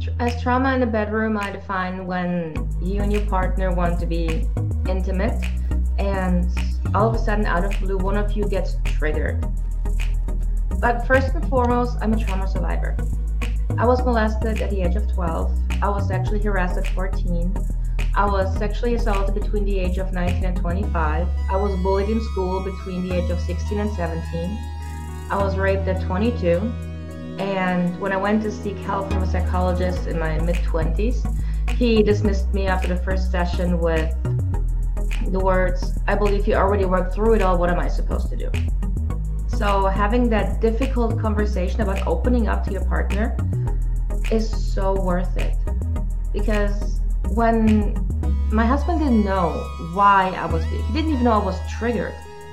As trauma in the bedroom, I define when you and your partner want to be intimate, and all of a sudden, out of blue, one of you gets triggered. But first and foremost, I'm a trauma survivor. I was molested at the age of 12. I was sexually harassed at 14. I was sexually assaulted between the age of 19 and 25. I was bullied in school between the age of 16 and 17. I was raped at 22. And when I went to seek help from a psychologist in my mid 20s, he dismissed me after the first session with the words, "I believe you already worked through it all. What am I supposed to do?" So, having that difficult conversation about opening up to your partner is so worth it. Because when my husband didn't know why he didn't even know I was triggered.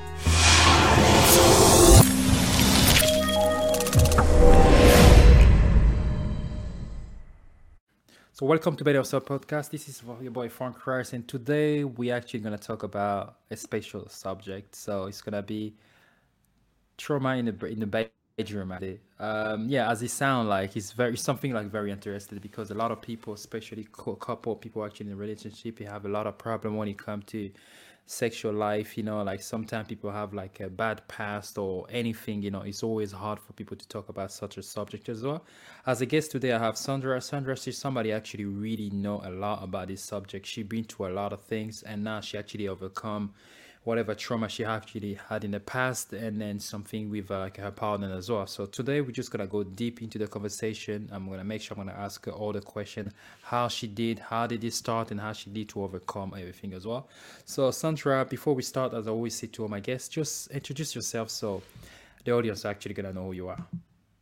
So welcome to Better Yourself Podcast. This is your boy Frank Rice, and today we actually gonna talk about a special subject. So it's gonna be trauma in the bedroom. Yeah, as it sounds like it's something like very interesting because a lot of people, especially couple people actually in a relationship, they have a lot of problem when it comes to sexual life. Like sometimes people have like a bad past or anything. It's always hard for people to talk about such a subject as well. As a guest today, I have Sandra. Sandra, she's somebody actually really know a lot about this subject. She been through a lot of things, and now she actually overcome whatever trauma she actually had in the past, and then something with like her partner as well. So today we're just gonna go deep into the conversation. I'm gonna make sure I'm gonna ask her all the questions, how did it start, and how she did to overcome everything as well. So Sandra, before we start, as I always say to all my guests, just introduce yourself so the audience are actually gonna know who you are.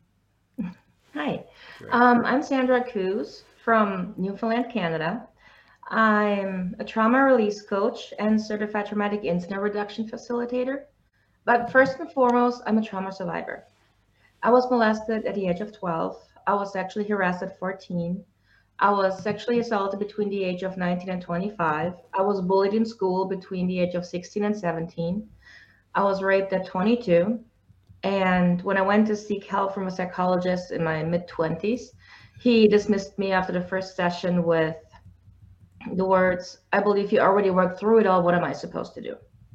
Hi, Great. I'm Sandra Coos from Newfoundland, Canada. I'm a trauma release coach and certified traumatic incident reduction facilitator. But first and foremost, I'm a trauma survivor. I was molested at the age of 12. I was sexually harassed at 14. I was sexually assaulted between the age of 19 and 25. I was bullied in school between the age of 16 and 17. I was raped at 22. And when I went to seek help from a psychologist in my mid 20s, he dismissed me after the first session with the words, "I believe you already worked through it all. What am I supposed to do?"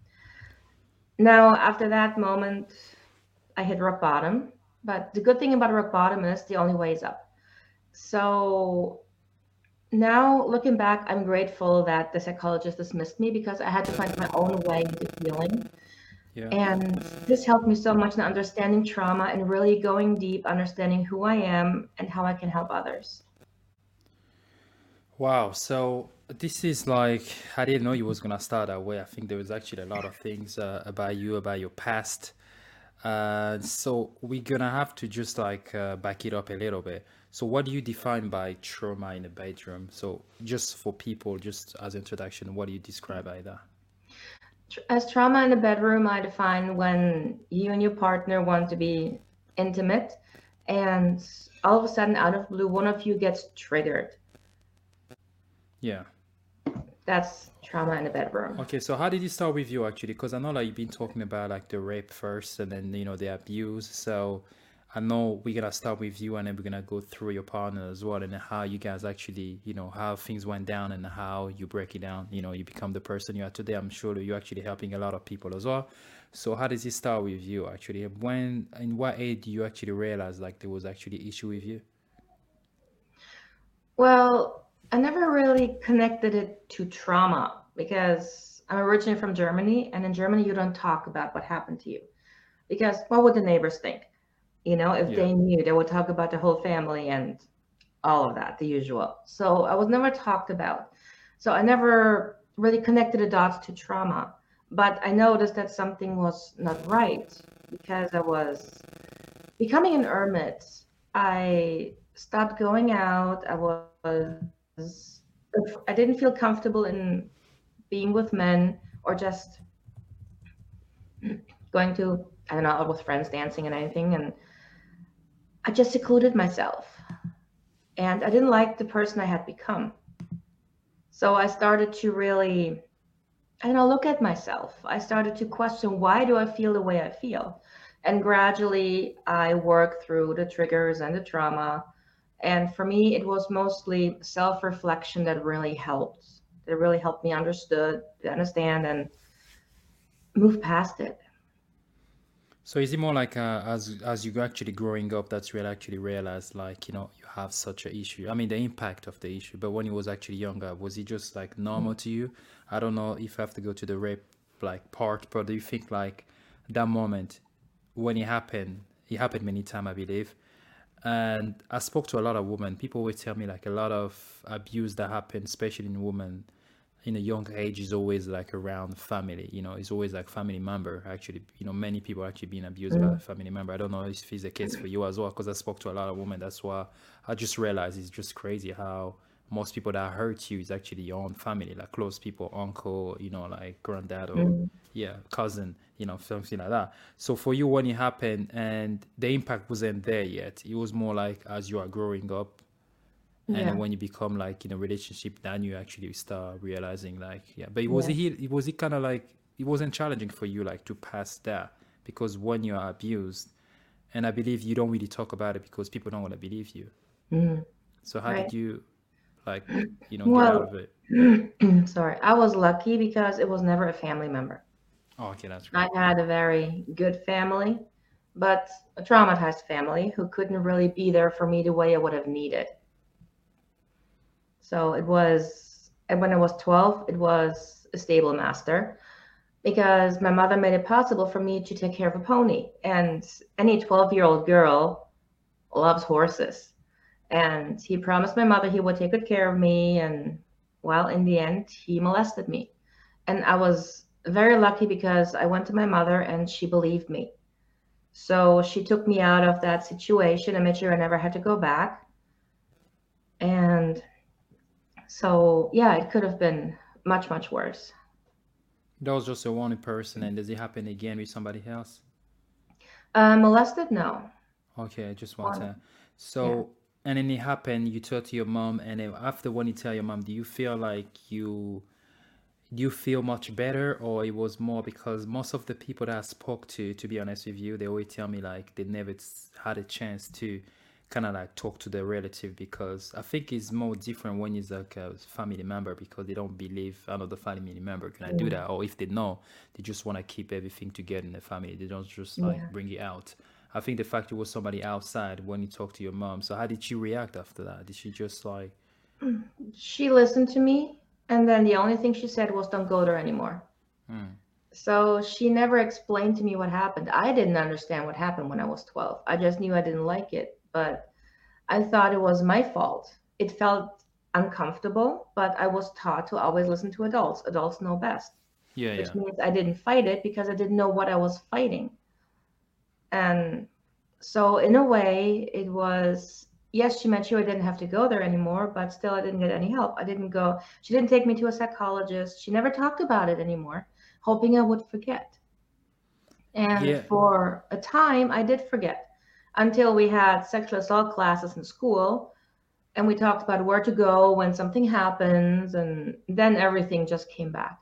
Now, after that moment, I hit rock bottom. But the good thing about rock bottom is the only way is up. So now looking back, I'm grateful that the psychologist dismissed me because I had to find my own way into healing. Yeah. And this helped me so much in understanding trauma and really going deep, understanding who I am and how I can help others. Wow. So this is like I didn't know you was gonna start that way. I think there was actually a lot of things about you, about your past. So we're gonna have to just like back it up a little bit. So what do you define by trauma in the bedroom? So just for people, just as introduction, what do you describe by that? As trauma in the bedroom, I define when you and your partner want to be intimate, and all of a sudden, out of blue, one of you gets triggered. Yeah. That's trauma in the bedroom. Okay, so how did it start with you actually? Because I know like you've been talking about like the rape first and then the abuse. So I know we're gonna start with you and then we're gonna go through your partner as well and how you guys actually, how things went down and how you break it down, you become the person you are today. I'm sure that you're actually helping a lot of people as well. So how does it start with you actually? When in what age do you actually realize like there was actually issue with you? Well, I never really connected it to trauma because I'm originally from Germany, and in Germany, you don't talk about what happened to you because what would the neighbors think? If Yeah. they knew, they would talk about the whole family and all of that, the usual. So I was never talked about. So I never really connected the dots to trauma. But I noticed that something was not right because I was becoming an hermit. I stopped going out. I didn't feel comfortable in being with men or just going to, I don't know, out with friends dancing and anything. And I just secluded myself. And I didn't like the person I had become. So I started to really, I don't know, look at myself. I started to question, why do I feel the way I feel? And gradually I worked through the triggers and the trauma And for me, it was mostly self-reflection that really helped. That really helped me to understand and move past it. So is it more like as you actually growing up, that's where you actually realize like you have such a issue. I mean the impact of the issue. But when you was actually younger, was it just like normal to you? I don't know if I have to go to the rape like part, but do you think like that moment when it happened many times, I believe. And I spoke to a lot of women. People would tell me like a lot of abuse that happens, especially in women in a young age, is always like around family. It's always like family member. Actually, many people are actually being abused by a Mm, family member. I don't know if it's the case for you as well, because I spoke to a lot of women. That's why I just realized it's just crazy how most people that hurt you is actually your own family, like close people, uncle, like granddad or mm, yeah, cousin, something like that. So for you, when it happened and the impact wasn't there yet, it was more like as you are growing up, and then yeah, when you become like in a relationship, then you actually start realizing like, yeah. But yeah. it was it kind of like it wasn't challenging for you like to pass that, because when you are abused, and I believe you don't really talk about it because people don't want to believe you. Mm, So how right. did you like get out Well, of it? sorry, I was lucky because it was never a family member. Oh, okay, that's I great. had a very good family, but a traumatized family who couldn't really be there for me the way I would have needed. So it was, and when I was 12, it was a stable master because my mother made it possible for me to take care of a pony. And any 12-year-old girl loves horses. And he promised my mother he would take good care of me. And well, in the end, he molested me. And I was very lucky because I went to my mother and she believed me. So she took me out of that situation and made sure I never had to go back. And so, yeah, it could have been much, much worse. That was just a one person, and does it happen again with somebody else? Molested? No. Okay, I just want One, to. yeah. So, and then it happened. You told to your mom, and then after when you tell your mom, do you feel like do you feel much better, or it was more because most of the people that I spoke to be honest with you, they always tell me like they never had a chance to kind of like talk to their relative, because I think it's more different when it's like a family member, because they don't believe another family member can I do Mm, that, or if they know, they just want to keep everything together in the family. They don't just like yeah. bring it out. I think the fact it was somebody outside when you talk to your mom. So how did she react after that? Did she just like, She listened to me, and then the only thing she said was, "Don't go there anymore." hmm, So she never explained to me what happened. I didn't understand what happened when I was 12. I just knew I didn't like it, but I thought it was my fault. It felt uncomfortable, but I was taught to always listen to adults. Adults know best, yeah, which yeah. means I didn't fight it because I didn't know what I was fighting. And so, in a way, it was yes, she meant sure I didn't have to go there anymore, but still, I didn't get any help. I didn't go, she didn't take me to a psychologist. She never talked about it anymore, hoping I would forget. And Yeah, for a time, I did forget until we had sexual assault classes in school and we talked about where to go when something happens, and then everything just came back.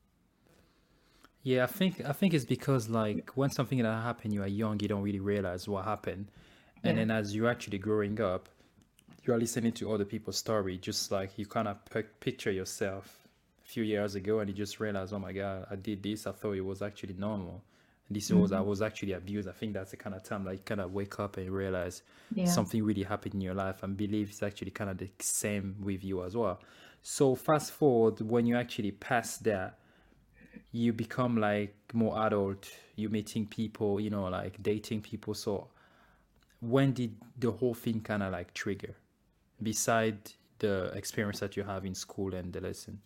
yeah, I think it's because like when something that happened, you are young, you don't really realize what happened, and Yeah. then as you're actually growing up, you are listening to other people's story, just like you kind of picture yourself a few years ago, and you just realize, oh my God, I did this. I thought it was actually normal. This was I Hmm. was actually abused. I think that's the kind of time like you kind of wake up and realize Yeah. something really happened in your life, and believe it's actually kind of the same with you as well. So fast forward when you actually pass that, you become like more adult, you meeting people, like dating people. So when did the whole thing kind of like trigger, beside the experience that you have in school and the lesson?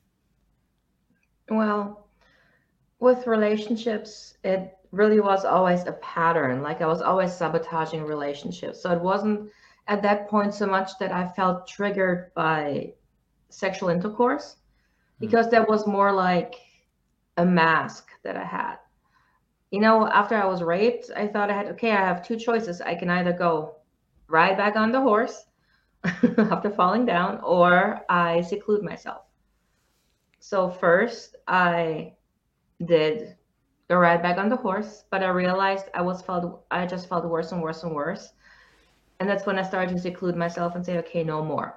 Well, with relationships, it really was always a pattern. Like I was always sabotaging relationships. So it wasn't at that point so much that I felt triggered by sexual intercourse, Mm. because that was more like a mask that I had. After I was raped, I thought I had, okay, I have two choices. I can either go ride back on the horse after falling down, or I seclude myself. So first, I did go ride back on the horse, but I realized I just felt worse and worse and worse. And that's when I started to seclude myself and say, okay, no more.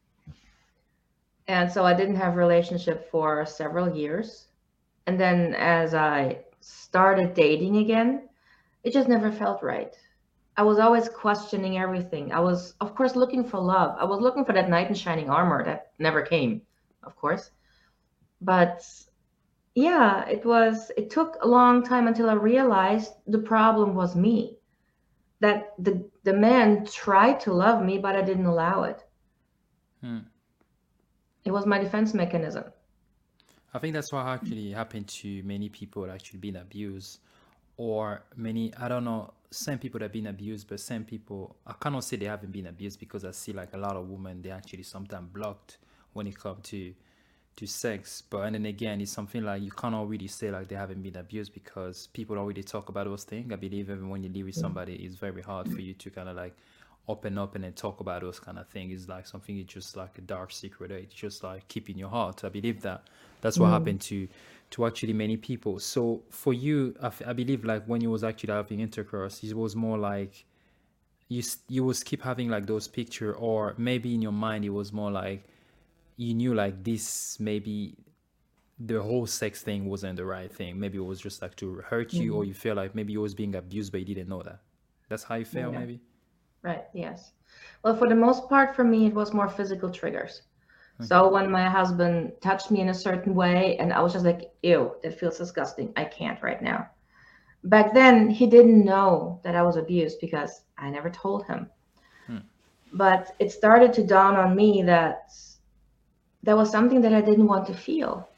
And so I didn't have a relationship for several years. And then as I started dating again, it just never felt right. I was always questioning everything. I was, of course, looking for love. I was looking for that knight in shining armor that never came, of course. But yeah, it took a long time until I realized the problem was me. That the man tried to love me, but I didn't allow it. Hmm. It was my defense mechanism. I think that's what actually happened to many people actually being abused, or many, I don't know, some people that have been abused, but some people, I cannot say they haven't been abused because I see like a lot of women, they actually sometimes blocked when it comes to sex. But and then again, it's something like you cannot really say like they haven't been abused because people don't really talk about those things. I believe even when you live with somebody, it's very hard for you to kind of like open up and then talk about those kind of things. It's like something it's just like a dark secret. It's just like keep in your heart. I believe that that's what Mm. happened to actually many people. So for you, I believe like when you was actually having intercourse, it was more like you was keep having like those picture, or maybe in your mind it was more like you knew like this maybe the whole sex thing wasn't the right thing. Maybe it was just like to hurt you, or Mm. you feel like maybe you was being abused, but you didn't know that. That's how you feel, Yeah, maybe. right. Yes. Well, for the most part, for me, it was more physical triggers. Okay. So when my husband touched me in a certain way, and I was just like, ew, that feels disgusting. I can't right now. Back then, he didn't know that I was abused because I never told him. Hmm. But it started to dawn on me that that was something that I didn't want to feel.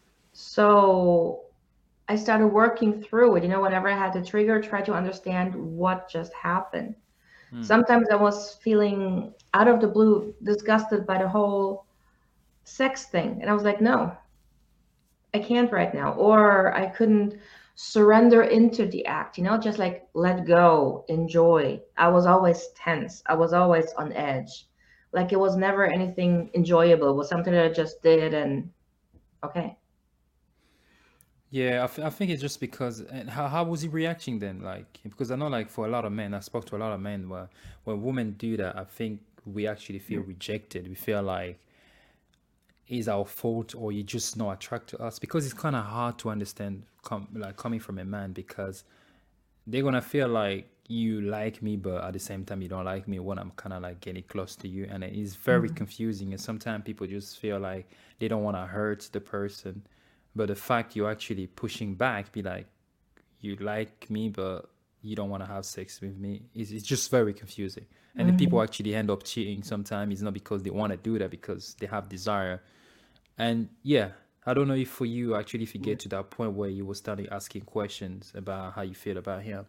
So I started working through it. Whenever I had a trigger, try to understand what just happened. Hmm. Sometimes I was feeling out of the blue disgusted by the whole sex thing. And I was like, no, I can't right now. Or I couldn't surrender into the act, just like let go, enjoy. I was always tense. I was always on edge. Like it was never anything enjoyable. It was something that I just did and okay. Yeah, I think it's just because. And how was he reacting then? Like, because I know, like, for a lot of men, I spoke to a lot of men where when women do that, I think we actually feel rejected. We feel like it's our fault, or you just not attracted to us, because it's kind of hard to understand, like coming from a man, because they're gonna feel like you like me, but at the same time you don't like me when I'm kind of like getting close to you, and it's very Mhm. confusing. And sometimes people just feel like they don't want to hurt the person, but the fact you're actually pushing back, be like, you like me, but you don't want to have sex with me, it's just very confusing. And then people Mhm. actually end up cheating. Sometimes it's not because they want to do that, because they have desire. And yeah, I don't know if for you actually, if you get to that point where you will start asking questions about how you feel about him.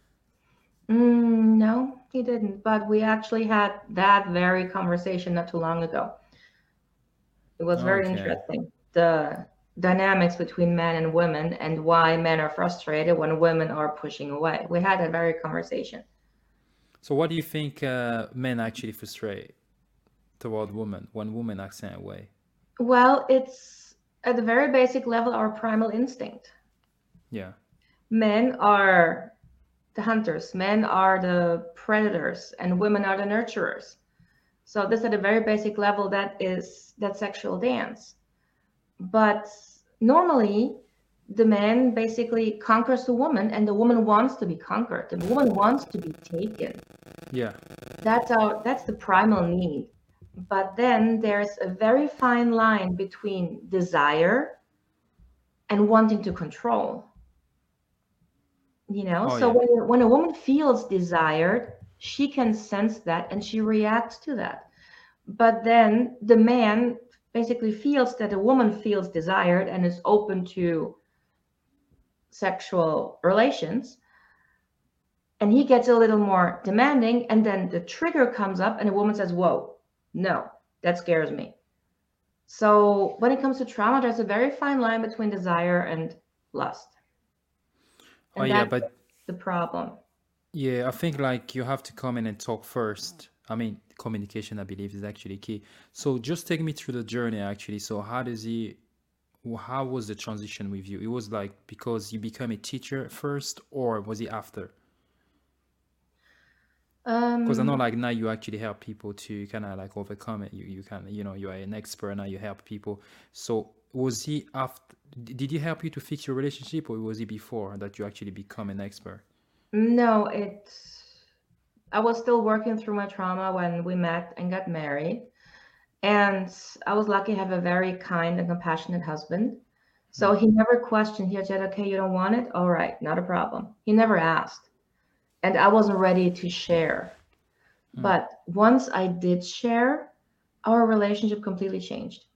No, he didn't. But we actually had that very conversation not too long ago. It was very Okay. interesting. The dynamics between men and women and why men are frustrated when women are pushing away. We had that very conversation. So what do you think men actually frustrate toward women when women act that way? Well, it's at the very basic level our primal instinct. Yeah. Men are the hunters, men are the predators, and women are the nurturers. So this at a very basic level, that is that sexual dance. But normally, the man basically conquers the woman, and the woman wants to be conquered. The woman wants to be taken. Yeah. That's the primal need. But then there's a very fine line between desire and wanting to control. Oh So yeah. when a woman feels desired, she can sense that and she reacts to that. But then the man basically feels that a woman feels desired and is open to sexual relations, and he gets a little more demanding, and then the trigger comes up and a woman says, whoa, no, that scares me. So when it comes to trauma, there's a very fine line between desire and lust, Oh and yeah, that's but the problem. yeah, I think like you have to come in and talk first. I mean, communication, I believe, is actually key. So just take me through the journey actually. So how was the transition with you? It was like because you became a teacher first, or was it after? Because I know Um, like now you actually help people to kind of like overcome it. You kind of, you are an expert now. You help people. So was he after? Did he help you to fix your relationship, or was he before that you actually become an expert? no, I was still working through my trauma when we met and got married. And I was lucky to have a very kind and compassionate husband. So Hmm. he never questioned. He said, okay, you don't want it? All right, not a problem. He never asked. And I wasn't ready to share. Hmm. But once I did share, our relationship completely changed.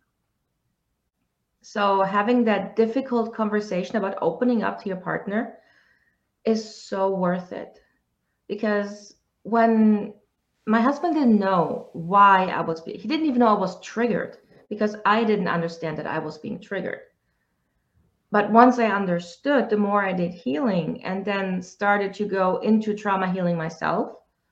So having that difficult conversation about opening up to your partner is so worth it. Because when my husband didn't know why he didn't even know I was triggered because I didn't understand that I was being triggered. But once I understood, the more I did healing and then started to go into trauma healing myself,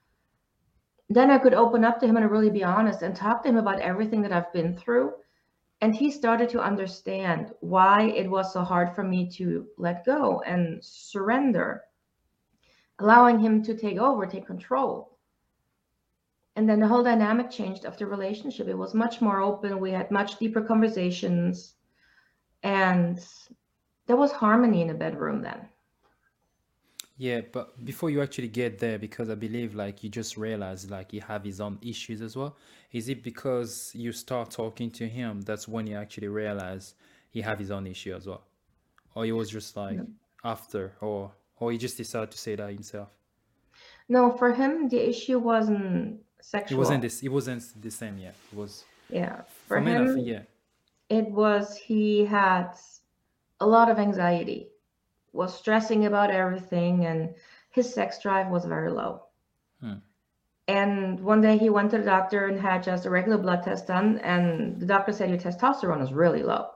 then I could open up to him and really be honest and talk to him about everything that I've been through. And he started to understand why it was so hard for me to let go and surrender, allowing him to take over, take control. And then the whole dynamic changed of the relationship. It was much more open. We had much deeper conversations, and there was harmony in the bedroom then. Yeah, but before you actually get there, because I believe like you just realize like he have his own issues as well. Is it because you start talking to him that's when you actually realize he have his own issue as well, or it was just like after, or he just decided to say that himself? No, for him, the issue wasn't It wasn't sexual. this. It wasn't the same. Yeah, it was Yeah, for for men. I think him, yeah. it was he had a lot of anxiety, was stressing about everything, and his sex drive was very low. Hmm. And one day he went to the doctor and had just a regular blood test done, and the doctor said your testosterone is really low.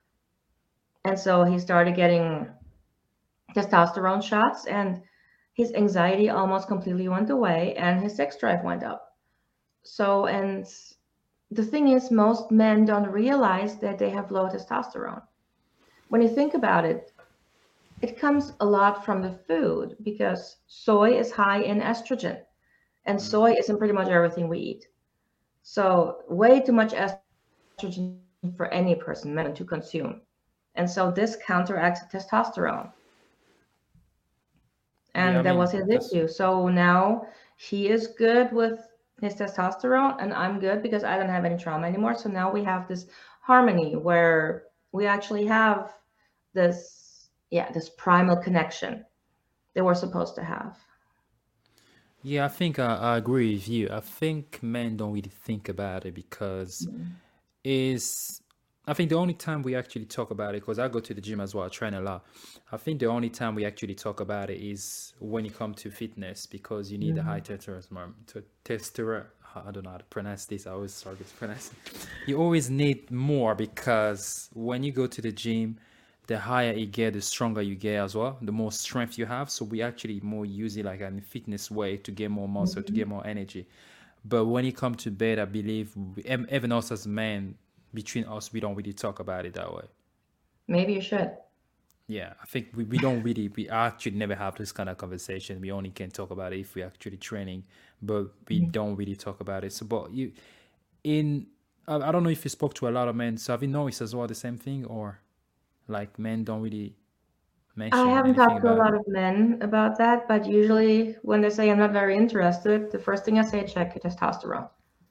And so he started getting testosterone shots, and his anxiety almost completely went away, and his sex drive went up. So, and the thing is, most men don't realize that they have low testosterone. When you think about it, it comes a lot from the food because soy is high in estrogen, and soy is in pretty much everything we eat. So, way too much estrogen for any person, men and women, to consume. And so, this counteracts testosterone. Yeah, And I that was mean his that's issue. So now he is good with his testosterone, and I'm good because I don't have any trauma anymore. So now we have this harmony where we actually have this, yeah, this primal connection that we're supposed to have. yeah. I think I agree with you. I think men don't really think about it because Mm. is I think the only time we actually talk about it, because I go to the gym as well, I train a lot. I think the only time we actually talk about it is when you come to fitness because you need a high Mm. testosterone. I don't know how to pronounce this. I always struggle to pronounce it. You always need more because when you go to the gym, the higher you get, the stronger you get as well, the more strength you have. So we actually more use it like a fitness way to get more muscle, to get Mhm. more energy. But when it comes to bed, I believe even us as men, between us, we don't really talk about it that way. Maybe you should. Yeah, I think we don't really, we actually never have this kind of conversation. We only can talk about it if we're actually training, but we Mhm. don't really talk about it. So, but you, in, I don't know if you spoke to a lot of men. So have you noticed as well the same thing, or like men don't really I mention haven't anything talked to a about it? lot of men about that, but usually when they say I'm not very interested, the first thing I say, check your testosterone.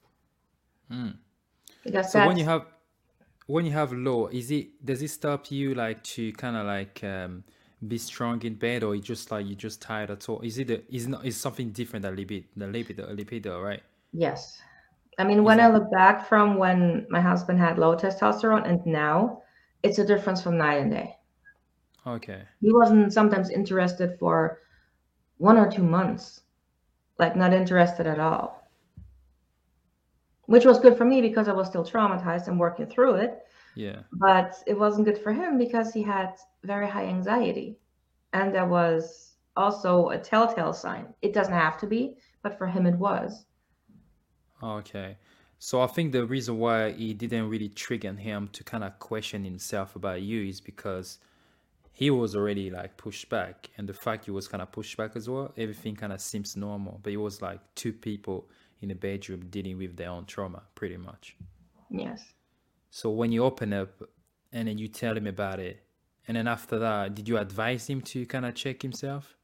Because So that's, when you have low, is it does it stop you like to kind of like be strong in bed, or you just like you just tired at all? Is it is not is something different than libido, right? yes. I mean, Is when I that look back from when my husband had low testosterone and now, it's a difference from night and day. okay? He wasn't sometimes interested for 1 or 2 months, like not interested at all, which was good for me because I was still traumatized and working through it. Yeah. But it wasn't good for him because he had very high anxiety. And that was also a telltale sign. It doesn't have to be, but for him it was. Okay. So I think the reason why it didn't really trigger him to kind of question himself about you is because he was already like pushed back, and the fact he was kind of pushed back as well, everything kind of seems normal. But it was like two people in the bedroom dealing with their own trauma, pretty much. Yes. So when you open up and then you tell him about it, and then after that, did you advise him to kind of check himself?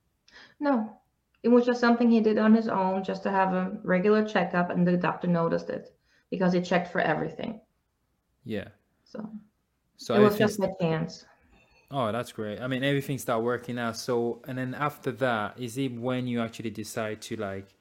No, it was just something he did on his own just to have a regular checkup, and the doctor noticed it because he checked for everything. Yeah. So So it was just everything's, by chance. oh, that's great. I mean, everything start working out. So, and then after that, is it when you actually decide to like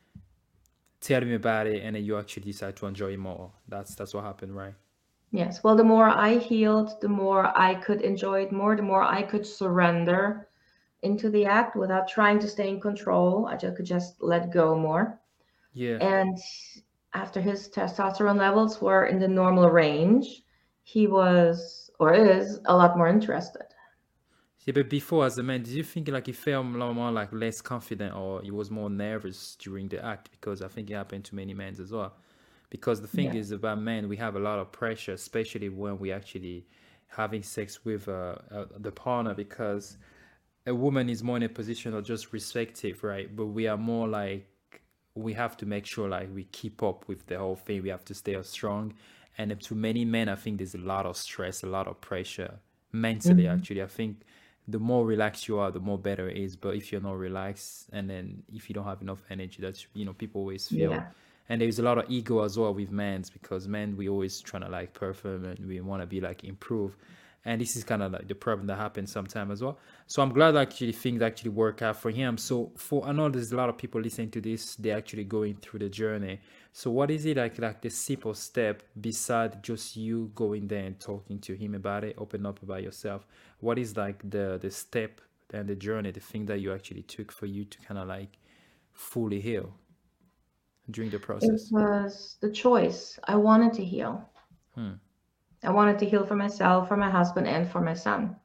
tell him about it, and then you actually decide to enjoy it more? That's what happened, right? Yes. Well, the more I healed, the more I could enjoy it more, the more I could surrender into the act without trying to stay in control. I just could just let go more. Yeah. And after his testosterone levels were in the normal range, he was or is a lot more interested. Yeah, but before as a man, did you think like he felt more like less confident, or he was more nervous during the act? Because I think it happened to many men as well. Because the thing Yeah. is about men, we have a lot of pressure, especially when we actually having sex with the partner, because a woman is more in a position of just respective, right? But we are more like we have to make sure like we keep up with the whole thing. We have to stay strong. And to many men, I think there's a lot of stress, a lot of pressure mentally. Mhm. Actually, I think the more relaxed you are, the more better it is. But if you're not relaxed, and then if you don't have enough energy, that's people always feel. Yeah. And there's a lot of ego as well with men, because men we always trying to like perform, and we want to be like improve, and this is kind of like the problem that happens sometimes as well. So I'm glad actually things actually work out for him. So for I know there's a lot of people listening to this, they're actually going through the journey. So what is it like the simple step beside just you going there and talking to him about it, open up about yourself? What is like the step and the journey, the thing that you actually took for you to kind of like fully heal during the It process? was the choice. I wanted to heal. Hmm. I wanted to heal for myself, for my husband, and for my son.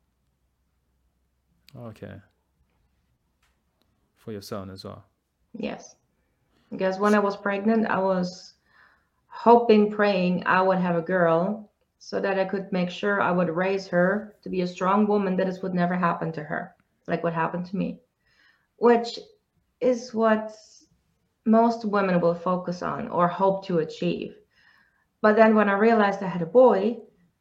Okay. For your son as well. Yes. Because when I was pregnant, I was hoping, praying I would have a girl so that I could make sure I would raise her to be a strong woman, that this would never happen to her, like what happened to me, which is what most women will focus on or hope to achieve. But then when I realized I had a boy,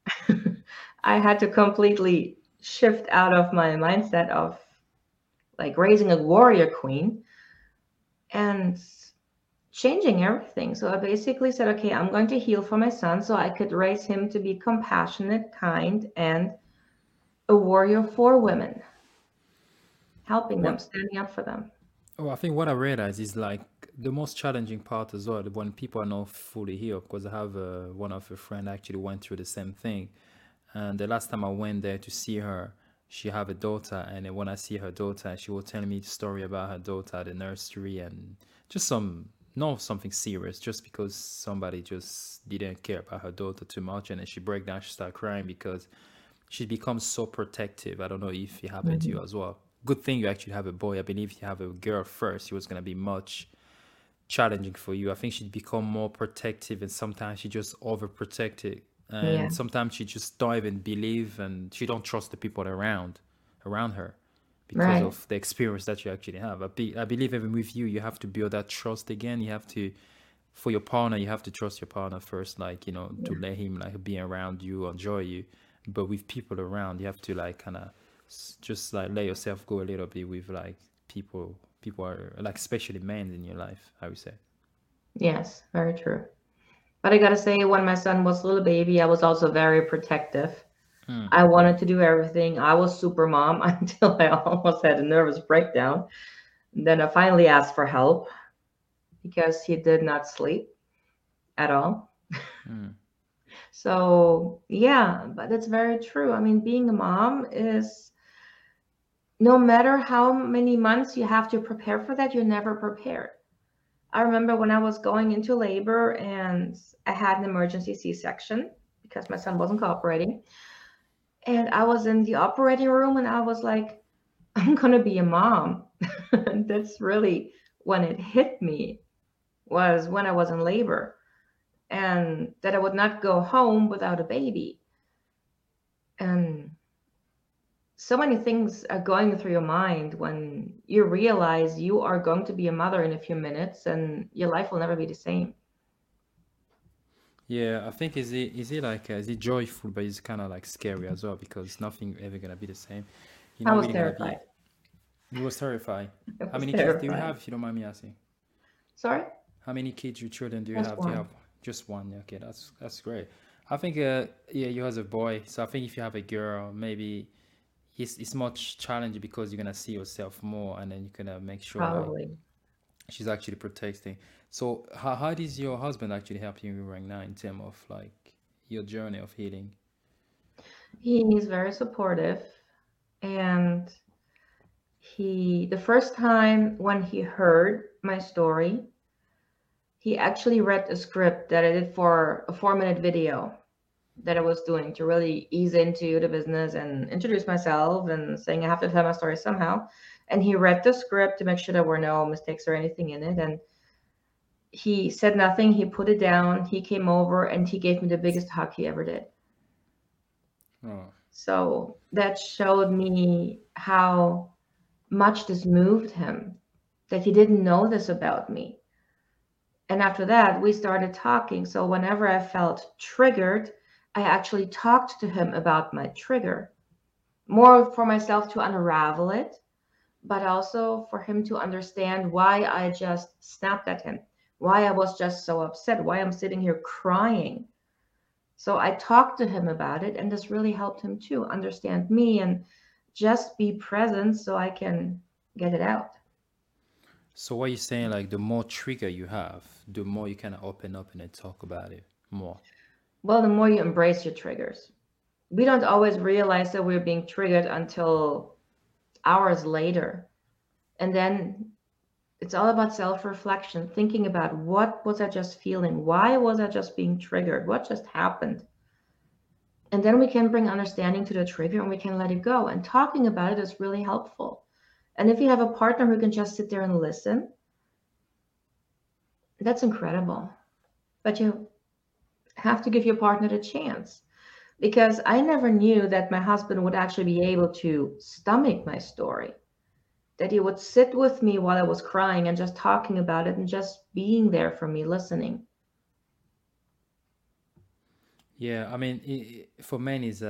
I had to completely shift out of my mindset of like raising a warrior queen and changing everything. So I basically said, okay, I'm going to heal for my son so I could raise him to be compassionate, kind, and a warrior for women, helping them, What standing up for them. Oh, I think what I realized is like the most challenging part as well when people are not fully healed. Because I have one of a friend actually went through the same thing, and the last time I went there to see her, she have a daughter, and then when I see her daughter, she was telling me the story about her daughter at the nursery, and just not something serious, just because somebody just didn't care about her daughter too much, and then she break down, she start crying because she becomes so protective. I don't know if it happened to Mhm. you as well. Good thing you actually have a boy. I believe if you have a girl first, it was gonna be much challenging for you. I think she'd become more protective, and sometimes she just overprotected, Yeah, and sometimes she just don't even believe, and she don't trust the people around her because right. of the experience that you actually have. I believe even with you, you have to build that trust again. You have to for your partner, you have to trust your partner first, like, to Yeah. let him like be around you, enjoy you. But with people around, you have to like kind of just like let yourself go a little bit with like people are like, especially men in your life, I would say. Yes, very true. But I gotta say, when my son was a little baby, I was also very protective. Mm, I wanted to do everything. I was super mom until I almost had a nervous breakdown. And then I finally asked for help because he did not sleep at all. mm. So, yeah, but it's very true. I mean, being a mom is no matter how many months you have to prepare for that, you're never prepared. I remember when I was going into labor and I had an emergency C-section because my son wasn't cooperating. And I was in the operating room and I was like, I'm going to be a mom. And that's really when it hit me, was when I was in labor, and that I would not go home without a baby. And so many things are going through your mind when you realize you are going to be a mother in a few minutes and your life will never be the same. Yeah, I think is it like is it joyful, but it's kind of like scary as well because nothing ever gonna be the same. You're I not was really gonna terrified. be. You was terrified. I How was many kids do you terrified. have, if you don't mind me asking? Sorry? How many kids, your children do you Just have? Do you one. have just one? Okay, that's great. I think yeah, you have a boy, so I think if you have a girl, maybe it's much challenging because you're gonna see yourself more, and then you're gonna make sure like Probably. she's actually protecting. So how does your husband actually help you right now in terms of like your journey of healing? He's very supportive. And the first time when he heard my story, he actually read a script that I did for a 4-minute video that I was doing to really ease into the business and introduce myself and saying I have to tell my story somehow. And he read the script to make sure there were no mistakes or anything in it. And he said nothing. He put it down. He came over and he gave me the biggest hug he ever did. Oh, So that showed me how much this moved him, that he didn't know this about me. And after that, we started talking. So whenever I felt triggered, I actually talked to him about my trigger, more for myself to unravel it, but also for him to understand why I just snapped at him, why I was just so upset, why I'm sitting here crying. So I talked to him about it, and this really helped him too understand me and just be present so I can get it out. so what you're saying, like the more trigger you have, the more you kind of open up and then talk about it more. Well, the more you embrace your triggers. We don't always realize that we're being triggered until hours later. And then it's all about self reflection, thinking about what was I just feeling? Why was I just being triggered? What just happened? And then we can bring understanding to the trigger and we can let it go. And talking about it is really helpful. And if you have a partner who can just sit there and listen, that's incredible. But you have to give your partner the chance because I never knew that my husband would actually be able to stomach my story, that he would sit with me while I was crying and just talking about it and just being there for me, listening. Yeah, I mean, for men is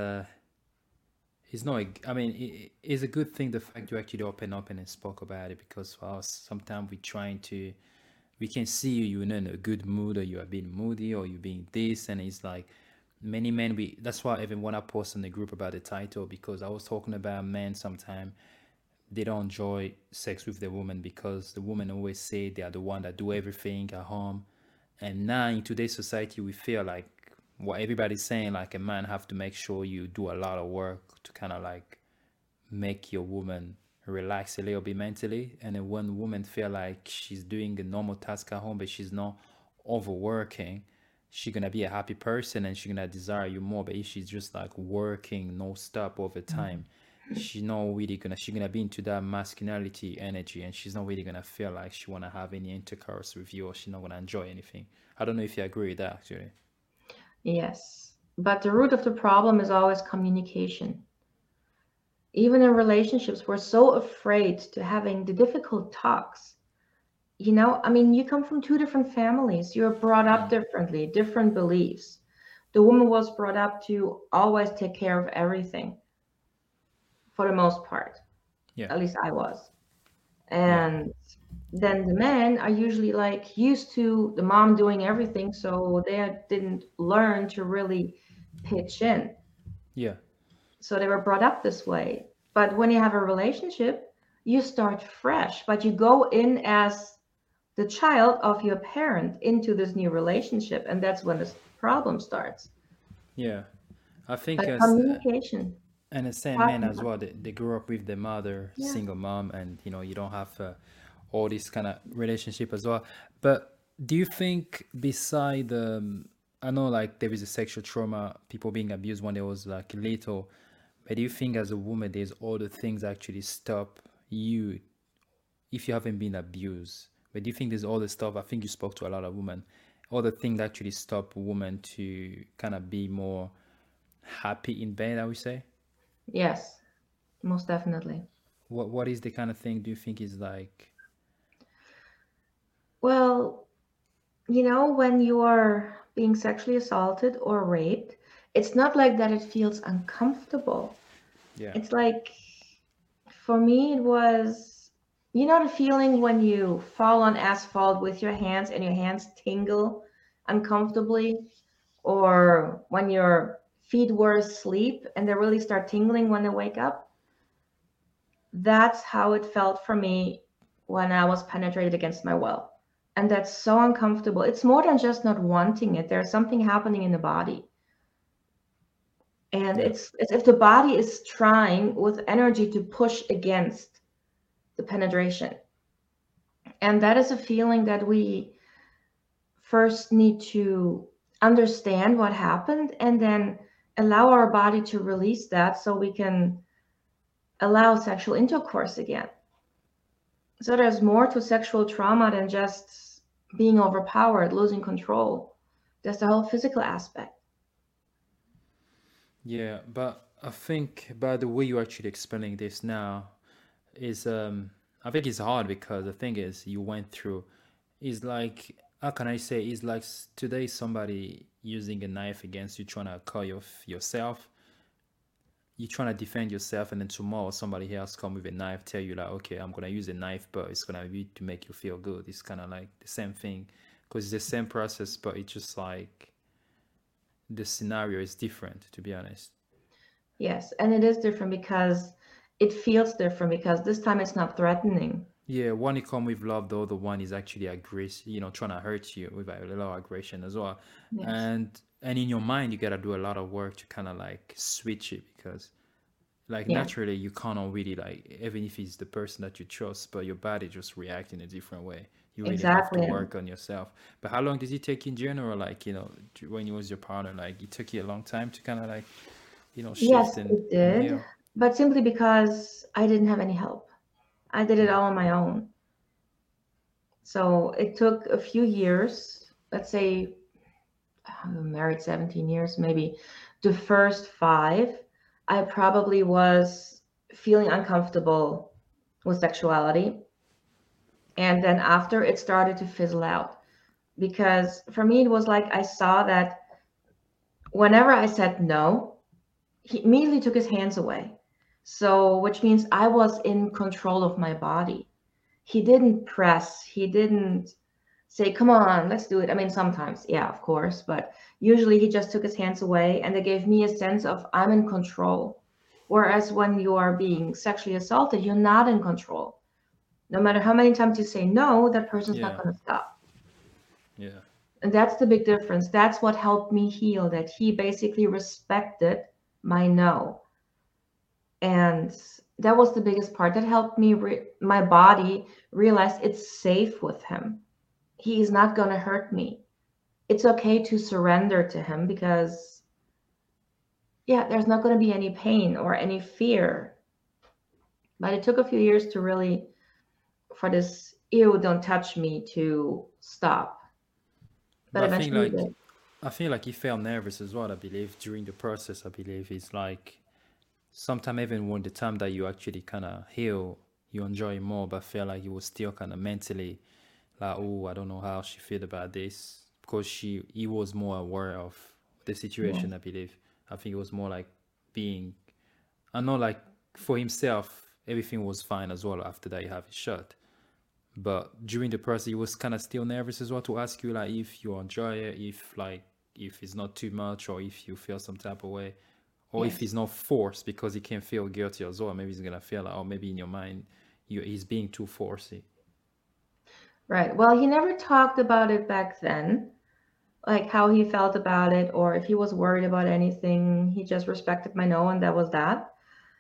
it's not. I mean, it's a good thing the fact you actually open up and then spoke about it because for us, sometimes we trying to, we can see you're in a good mood or you are being moody or you're being this, and it's like many men. That's why even when I post in the group about the title because I was talking about men sometimes they don't enjoy sex with the woman because the woman always say they are the one that do everything at home. And now in today's society, we feel like what everybody's saying, like a man have to make sure you do a lot of work to kind of like make your woman relax a little bit mentally. And then when woman feel like she's doing a normal task at home, but she's not overworking, she's gonna be a happy person and she's gonna desire you more. But if she's just like working no stop over time, she's not really gonna she's gonna be into that masculinity energy and she's not really gonna feel like she wanna have any intercourse with you or she's not gonna enjoy anything. I don't know if you agree with that actually. Yes. But the root of the problem is always communication. Even in relationships, we're so afraid to having the difficult talks. I mean, you come from two different families. You're brought up Mm. differently, different beliefs. The woman was brought up to always take care of everything for the most part. Yeah, At least I was. yeah, And then the men are usually like used to the mom doing everything, so they didn't learn to really pitch in. yeah. So they were brought up this way. But when you have a relationship, you start fresh, but you go in as the child of your parent into this new relationship, and that's when the problem starts. Yeah, I think But communication, and the same men talking as about, well. They grew up with their mother, yeah. single mom, and you don't have all this kind of relationship as well. But do you think beside I know like there is a sexual trauma, people being abused when they was like little, but do you think as a woman there's all the things actually stop you if you haven't been abused? But do you think there's all the stuff? I think you spoke to a lot of women. All the things that actually stop women to kind of be more happy in bed, I would say. Yes. most definitely. What is the kind of thing do you think is like? Well, when you are being sexually assaulted or raped, it's not like that it feels uncomfortable. Yeah, It's like, for me, it was, the feeling when you fall on asphalt with your hands and your hands tingle uncomfortably, or when your feet were asleep and they really start tingling when they wake up. That's how it felt for me when I was penetrated against my will. And that's so uncomfortable. It's more than just not wanting it. There's something happening in the body. And yeah, it's as if the body is trying with energy to push against the penetration. And that is a feeling that we first need to understand what happened and then allow our body to release that so we can allow sexual intercourse again. So there's more to sexual trauma than just being overpowered, losing control. There's the whole physical aspect. yeah. But I think by the way you're actually explaining this now is I think it's hard because the thing is you went through is like how can I say is like today somebody using a knife against you trying to cut yourself, you trying to defend yourself, and then tomorrow somebody else come with a knife tell you like, okay, I'm gonna use a knife but it's gonna be to make you feel good. It's kind of like the same thing because it's the same process but it's just like the scenario is different, to be honest. Yes, and it is different because it feels different because this time it's not threatening. Yeah, one you come with love, the other one is actually aggressive, trying to hurt you with a lot of aggression as well. Yes. And in your mind, you gotta do a lot of work to kind of like switch it because like Yeah, naturally you cannot really like even if it's the person that you trust, but your body just react in a different way. You really have to exactly. work on yourself. But how long does it take in general? Like when you was your partner, like it took you a long time to kind of like Yes, shift and it and did, heal. but simply because I didn't have any help. I did it Yeah, all on my own. So it took a few years, let's say I'm married 17 years, maybe the first 5, I probably was feeling uncomfortable with sexuality. And then after it started to fizzle out. Because for me, it was like I saw that whenever I said no, he immediately took his hands away. So, which means I was in control of my body. He didn't press, he didn't say, come on, let's do it. I mean, sometimes, yeah, of course, but usually he just took his hands away and they gave me a sense of I'm in control. Whereas when you are being sexually assaulted, you're not in control. No matter how many times you say no, that person's not yeah, going to stop. yeah. And that's the big difference. That's what helped me heal, that he basically respected my no. And that was the biggest part. That helped me, my body realize it's safe with him. He's not going to hurt me. It's okay to surrender to him because, yeah, there's not going to be any pain or any fear. But it took a few years to really, for this, ew, don't touch me to stop. But But eventually it did. I feel like he felt nervous as well. I believe during the process. I believe it's like sometimes even when the time that you actually kind of heal, you enjoy it more. But I feel like you was still kind of mentally like, oh, I don't know how she feel about this because he was more aware of the situation. Yes. I believe. I think it was more like being. I know, like for himself, everything was fine as well after that. You have it shot. But during the process, he was kind of still nervous as well to ask you like if you enjoy it, if like if it's not too much, or if you feel some type of way, or if Yes. it's not forced because he can feel guilty as well. Maybe he's gonna feel like, oh, maybe in your mind, he's being too forcey. Right. Well, he never talked about it back then, like how he felt about it or if he was worried about anything. He just respected my no, and that was that.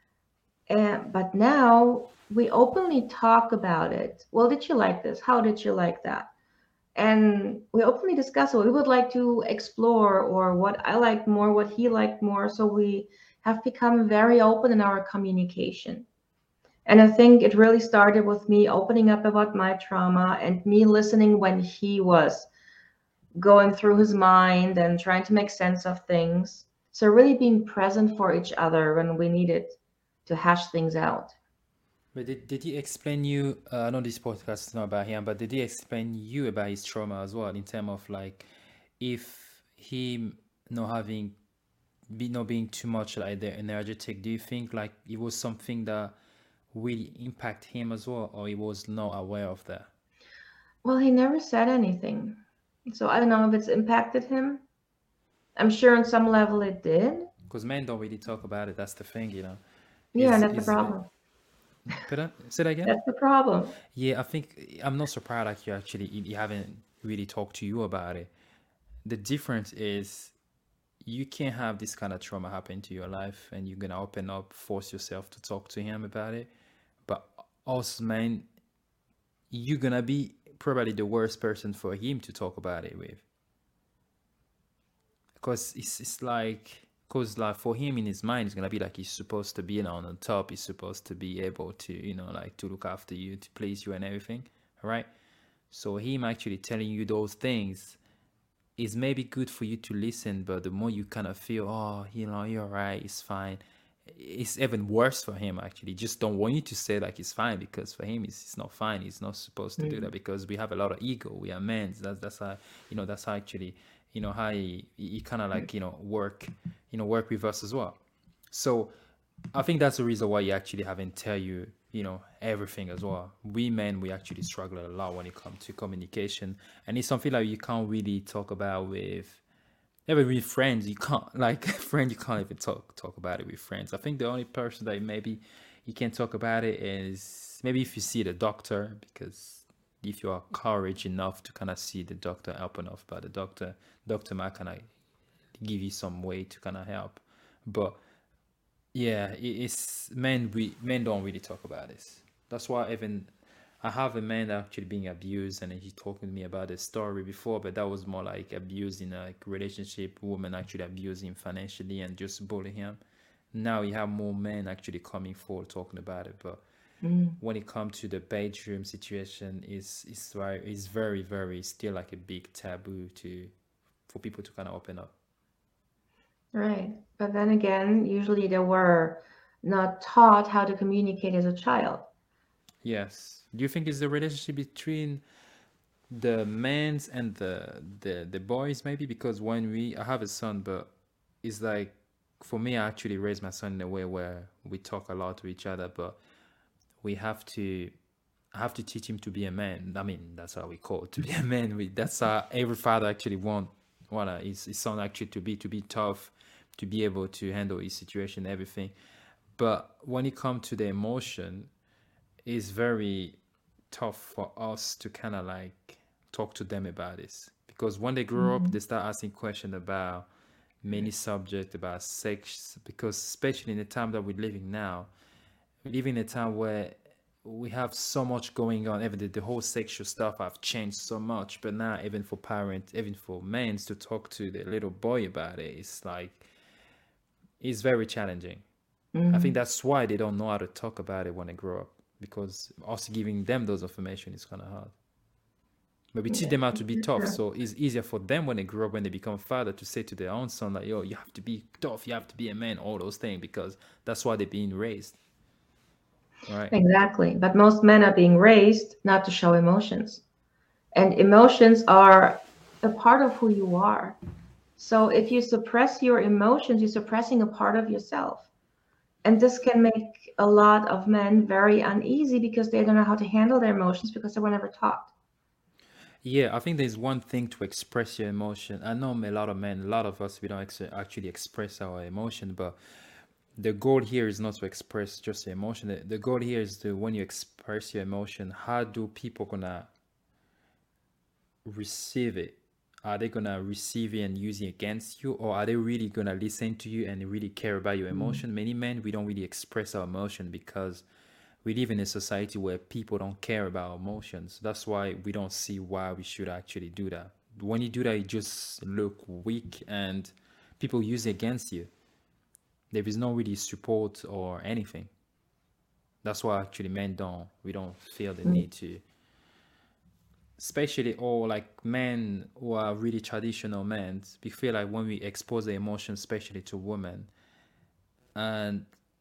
And but now we openly talk about it. Well, did you like this? How did you like that? And we openly discuss what we would like to explore or what I liked more, what he liked more. So we have become very open in our communication. And I think it really started with me opening up about my trauma and me listening when he was going through his mind and trying to make sense of things. So really being present for each other when we need it. to hash things out. But did he explain you? I know this podcast is not about him, but did he explain you about his trauma as well in terms of like if he not having be not being too much like the energetic? Do you think like it was something that really impact him as well, or he was not aware of that? Well, he never said anything. So I don't know if it's impacted him. I'm sure on some level it did. Because men don't really talk about it. That's the thing, Yeah, and that's the Is problem. say that again? That's the problem. Yeah, I think I'm not surprised that you haven't really talked to you about it. The difference is you can't have this kind of trauma happen to your life and you're gonna open up, force yourself to talk to him about it. But us men, you're gonna be probably the worst person for him to talk about it with. Because it's like because like for him in his mind it's gonna be like he's supposed to be on the top, he's supposed to be able to, like to look after you, to please you and everything. All right. So him actually telling you those things is maybe good for you to listen, but the more you kind of feel, oh, you're right, it's fine. It's even worse for him actually. Just don't want you to say like it's fine because for him it's not fine. He's not supposed to do that Mm. because we have a lot of ego. We are men. That's how that's how actually how he kind of like work with us as well. So I think that's the reason why you actually haven't tell you, everything as well. We men, we actually struggle a lot when it comes to communication, and it's something like you can't really talk about with even with friends. You can't like friend, you can't even talk about it with friends. I think the only person that maybe you can talk about it is maybe if you see the doctor, because if you are courage enough to kind of see the doctor, help enough by the doctor might kind of give you some way to kind of help. But yeah, it's men don't really talk about this. That's why even I have a man actually being abused, and he talked with me about the story before, but that was more like abuse in a like, relationship. Women actually abuse him financially and just bully him. Now you have more men actually coming forward talking about it, but Mm. when it comes to the bedroom situation, is very very still like a big taboo to for people to kind of open up. Right. But then again, usually they were not taught how to communicate as a child. Yes. Do you think it's the relationship between the men's and the boys maybe? Because when we I have a son, but it's like for me I actually raised my son in a way where we talk a lot to each other, but we have to I have to teach him to be a man. I mean, that's how we call it, to be a man. That's how every father actually want his son actually to be tough, to be able to handle his situation, everything. But when it comes to the emotion, it's very tough for us to kind of like talk to them about this because when they grow up, Mm. they start asking questions about many subjects about sex. Because especially in the time that we're living now, we live in a time where we have so much going on. Even the whole sexual stuff have changed so much. But now, even for parents, even for men to talk to the little boy about it, it's like it's very challenging. I think Mm. that's why they don't know how to talk about it when they grow up because also giving them those information is kind of hard. But we teach Yeah, them how to that's be for tough, sure. so it's easier for them when they grow up, when they become father, to say to their own son like, "Yo, you have to be tough, you have to be a man," all those things because that's why they're being raised, right? Exactly. But most men are being raised not to show emotions. And emotions are a part of who you are. So if you suppress your emotions, you're suppressing a part of yourself. And this can make a lot of men very uneasy because they don't know how to handle their emotions because they were never taught. Yeah, I think there's one thing to express your emotion. I know a lot of men, a lot of us, we don't actually express our emotion, but the goal here is not to express just your emotion. The goal here is to when you express your emotion, how do people gonna receive it? Are they gonna receive it and use it against you, or are they really gonna listen to you and really care about your Mm. emotion? Many men, we don't really express our emotion because we live in a society where people don't care about emotions. That's why we don't see why we should actually do that. When you do that, you just look weak and people use it against you. There is no really support or anything. That's why actually men don't we don't feel the Mm. need to, especially or like men who are really traditional men, we feel like when we expose the emotion, especially to women, and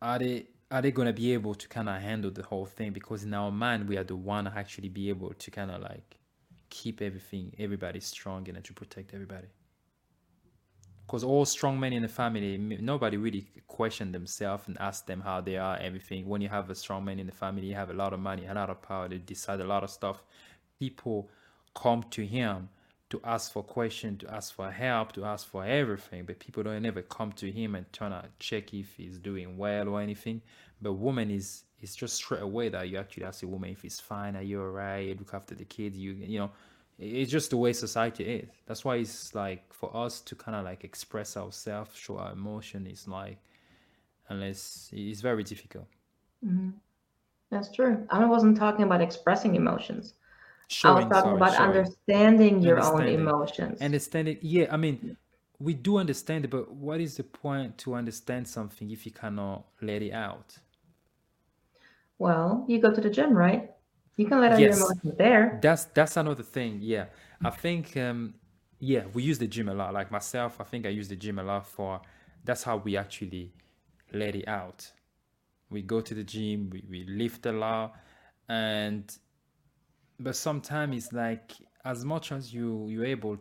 are they gonna be able to kind of handle the whole thing? Because in our mind, we are the one actually be able to kind of like keep everybody strong and to protect everybody. Because all strong men in the family, nobody really question themselves and ask them how they are, everything. When you have a strong man in the family, you have a lot of money, a lot of power to decide a lot of stuff. People come to him to ask for question, to ask for help, to ask for everything. But people don't ever come to him and trying to check if he's doing well or anything. But woman is just straight away that you actually ask a woman if he's fine, are you alright, look after the kids, you know, it's just the way society is. That's why it's like for us to kind of like express ourselves, show our emotion is like, unless it's very difficult. Hmm. That's true. I wasn't talking about expressing emotions. I was Showing, talking sorry, about showing, understanding your own understanding, emotions. understanding. Yeah, I mean, we do understand it, but what is the point to understand something if you cannot let it out? Well, you go to the gym, right? You can let out your Yes, emotions there. that's another thing. Yeah, I think yeah, we use the gym a lot. Like myself, I think I use the gym a lot for. That's how we actually let it out. We go to the gym, we lift a lot, and but sometimes it's like as much as you're able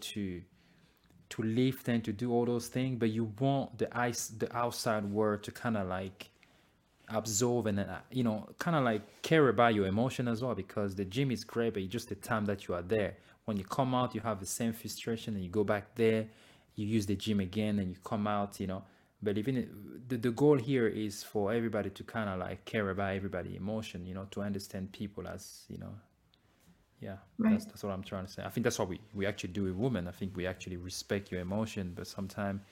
to lift and to do all those things, but you want the outside world to kind of like absorb and you know kind of like care about your emotion as well, because the gym is great, but it's just the time that you are there. When you come out, you have the same frustration, and you go back there, you use the gym again, and you come out, you know. But even the goal here is for everybody to kind of like care about everybody emotion, you know, to understand people as, you know. Yeah, Right. that's what I'm trying to say. I think that's what we actually do with women. I think we actually respect your emotion, but sometimes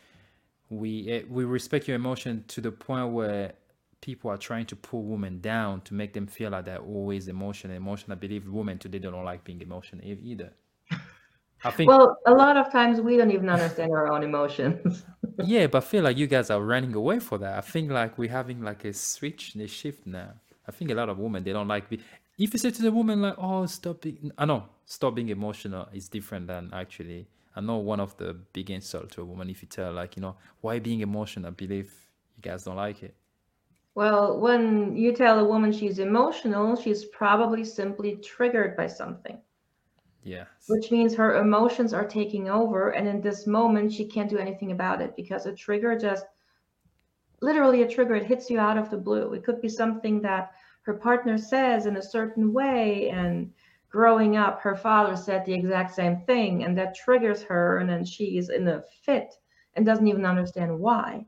we respect your emotion to the point where people are trying to pull women down to make them feel like they're always emotional. I believe women today don't like being emotional either. I think, Well, a lot of times we don't even understand our own emotions. yeah, but I feel like you guys are running away for that. I think like we're having like a switch and a shift now. I think a lot of women they don't like if you say to the woman like, oh, stop being, I know, stop being emotional is different than actually. I know one of the big insult to a woman if you tell like, you know, why being emotional. I believe you guys don't like it. Well, when you tell a woman she's emotional, she's probably simply triggered by something, Yes. which means her emotions are taking over. And in this moment, she can't do anything about it because a trigger just literally a trigger, it hits you out of the blue. It could be something that her partner says in a certain way. And growing up, her father said the exact same thing, and that triggers her. And then she is in a fit and doesn't even understand why.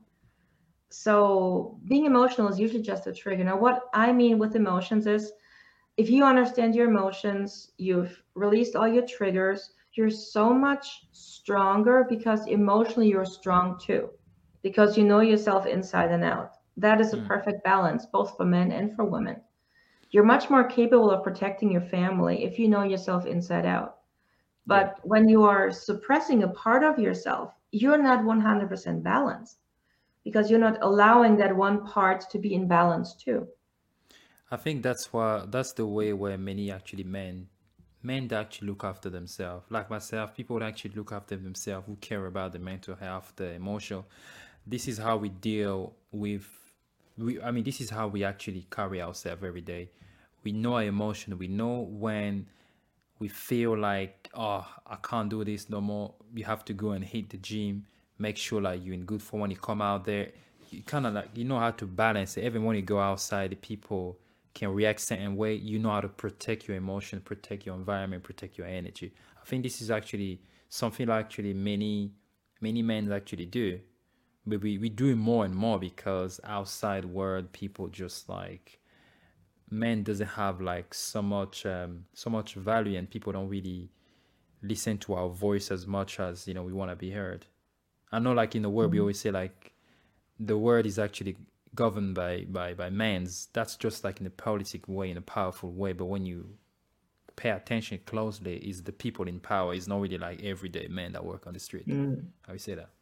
So being emotional is usually just a trigger. Now, what I mean with emotions is if you understand your emotions, you've released all your triggers, you're so much stronger because emotionally you're strong too, because you know yourself inside and out. That is a Mm, perfect balance, both for men and for women. You're much more capable of protecting your family if you know yourself inside out. yeah. But when you are suppressing a part of yourself, you're not 100% balanced because you're not allowing that one part to be in balance too. I think that's the way where many actually men that actually look after themselves. Like myself, people that actually look after themselves who care about the mental health, the emotional. This is how we deal with I mean this is how we actually carry ourselves every day. We know our emotion, we know when we feel like, oh, I can't do this no more. You have to go and hit the gym, make sure like you're in good form when you come out there. You kind of like you know how to balance it. Even when you go outside, the people can react certain way. You know how to protect your emotion, protect your environment, protect your energy. I think this is actually something that actually many men actually do. But we do it more and more because outside world people just like men doesn't have like so much value, and people don't really listen to our voice as much as you know we want to be heard. I know like in the world we Mhm. always say like the world is actually governed by men's. That's just like in a politic way, in a powerful way, but when you pay attention closely, is the people in power. It's not really like everyday men that work on the street. Mm. How you say that?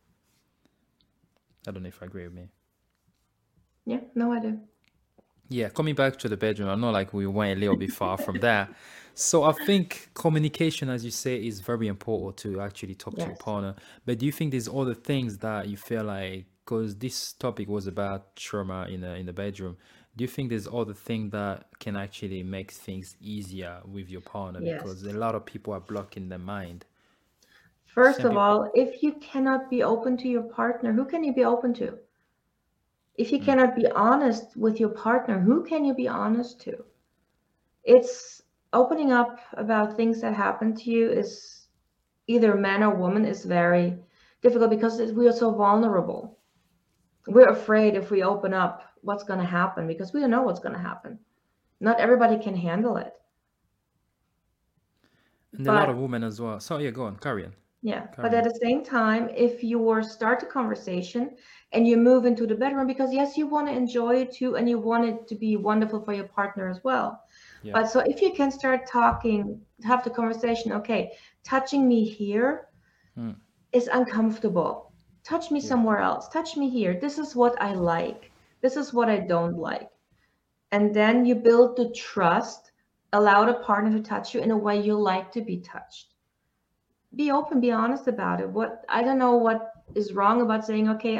I don't know if you agree with me. Yeah, no, I do. Yeah, coming back to the bedroom, I know like we went a little bit far from that. So I think communication, as you say, is very important to actually talk to your Yes. partner. But do you think there's other things that you feel like because this topic was about trauma in the bedroom. Do you think there's other thing that can actually make things easier with your partner? Because Yes. a lot of people are blocking their mind. First Some of people. all, if you cannot be open to your partner, who can you be open to? If you Mm, cannot be honest with your partner, who can you be honest to? It's opening up about things that happen to you is either man or woman is very difficult because we are so vulnerable. We're afraid if we open up what's going to happen because we don't know what's going to happen. Not everybody can handle it. and a lot of But women as well. So yeah, go on, yeah, but carry at on. the same time, if you start a conversation and you move into the bedroom, because yes, you want to enjoy it too, and you want it to be wonderful for your partner as well. Yeah. But so if you can start talking, have the conversation, okay, touching me here Mm, is uncomfortable. Touch me yeah. somewhere else. Touch me here. This is what I like. This is what I don't like. And then you build the trust, allow the partner to touch you in a way you like to be touched. Be open, be honest about it. What I don't know what is wrong about saying, okay,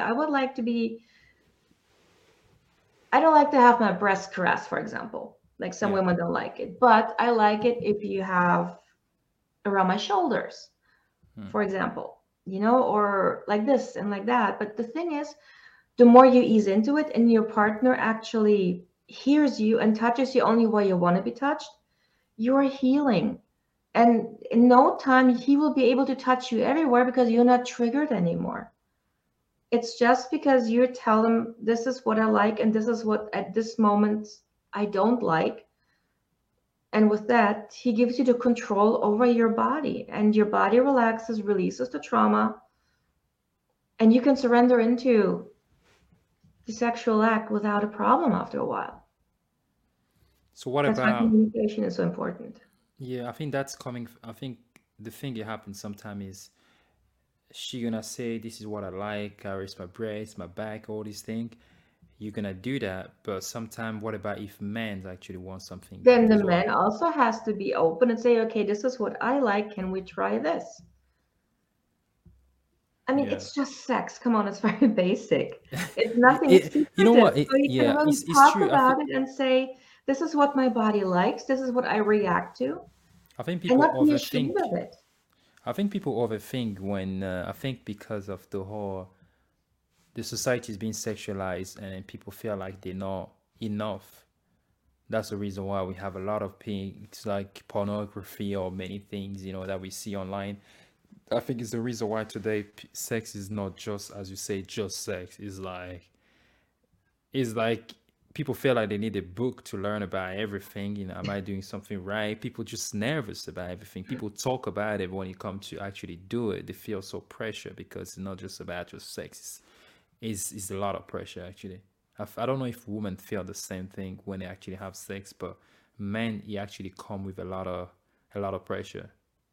I don't like to have my breast caressed, for example. Like some Yeah. women don't like it, but I like it if you have around my shoulders, Mm. for example, or like this and like that. But the thing is, the more you ease into it and your partner actually hears you and touches you only where you want to be touched, you're healing. And in no time, he will be able to touch you everywhere because you're not triggered anymore. It's just because you tell him, this is what I like, and this is what at this moment I don't like. And with that, he gives you the control over your body, and your body relaxes, releases the trauma, and you can surrender into the sexual act without a problem after a while. So what That's why about? communication is so important. Yeah, I think that's coming. I think the thing that happens sometimes is she gonna say this is what I like, I raise my breast, my back, all these things. You're gonna do that, but sometimes what about if men actually want something Then the as well? man also has to be open and say, okay, this is what I like. Can we try this? I mean, Yeah. it's just sex. Come on, it's very basic. It's nothing You know secretive. what? So you can Yeah, really it's talk true. about it and say, this is what my body likes. This is what I react to, I think and people not be ashamed overthink. of it. I think people overthink when I think because of the whole the society is being sexualized and then people feel like they're not enough. That's the reason why we have a lot of things like pornography or many things that we see online. I think it's the reason why today sex is not just as you say just sex. It's like people feel like they need a book to learn about everything. Am I doing something right? People just nervous about everything. People talk about it, but when it comes to actually do it, they feel so pressure because it's not just about just sex. It's a lot of pressure actually. I don't know if women feel the same thing when they actually have sex, but men, you actually come with a lot of pressure.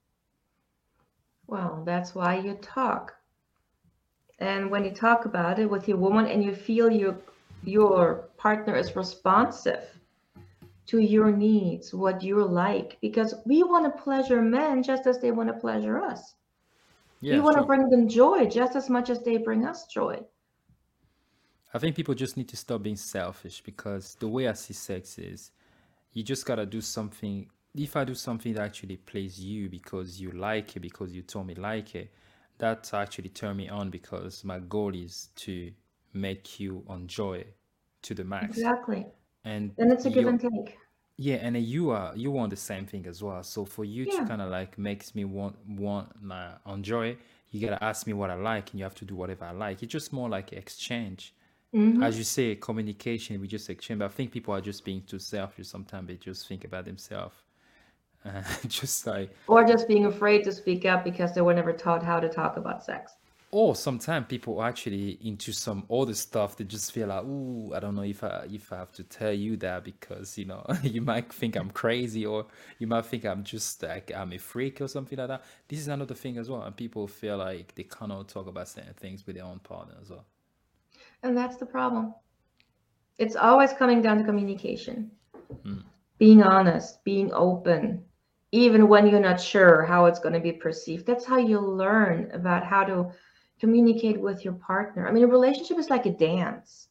Well, that's why you talk. And when you talk about it with your woman and you feel your partner is responsive to your needs, what you like, because we want to pleasure men just as they want to pleasure us. We Yeah, want to sure. bring them joy just as much as they bring us joy. I think people just need to stop being selfish because the way I see sex is you just gotta do something. If I do something that actually plays you because you like it, because you told me like it, that actually turn me on because my goal is to make you enjoy it to the max. Exactly. And Then it's a give you and take. yeah, and then you want the same thing as well. So for you to Yeah. kind of like makes me want enjoy it, you gotta ask me what I like, and you have to do whatever I like. It's just more like exchange, as Hmm. you say, communication. We just exchange. But I think people are just being too selfish. Sometimes they just think about themselves, just like Or just being afraid to speak up because they were never taught how to talk about sex. or sometimes people are actually into some other stuff. They just feel like, ooh, I don't know if I have to tell you that because you might think I'm crazy or you might think I'm just like I'm a freak or something like that. This is another thing as well, and people feel like they cannot talk about certain things with their own partner as well. And that's the problem. It's always coming down to communication, Mm. being honest, being open, even when you're not sure how it's going to be perceived. That's how you learn about how to communicate with your partner. I mean, a relationship is like a dance,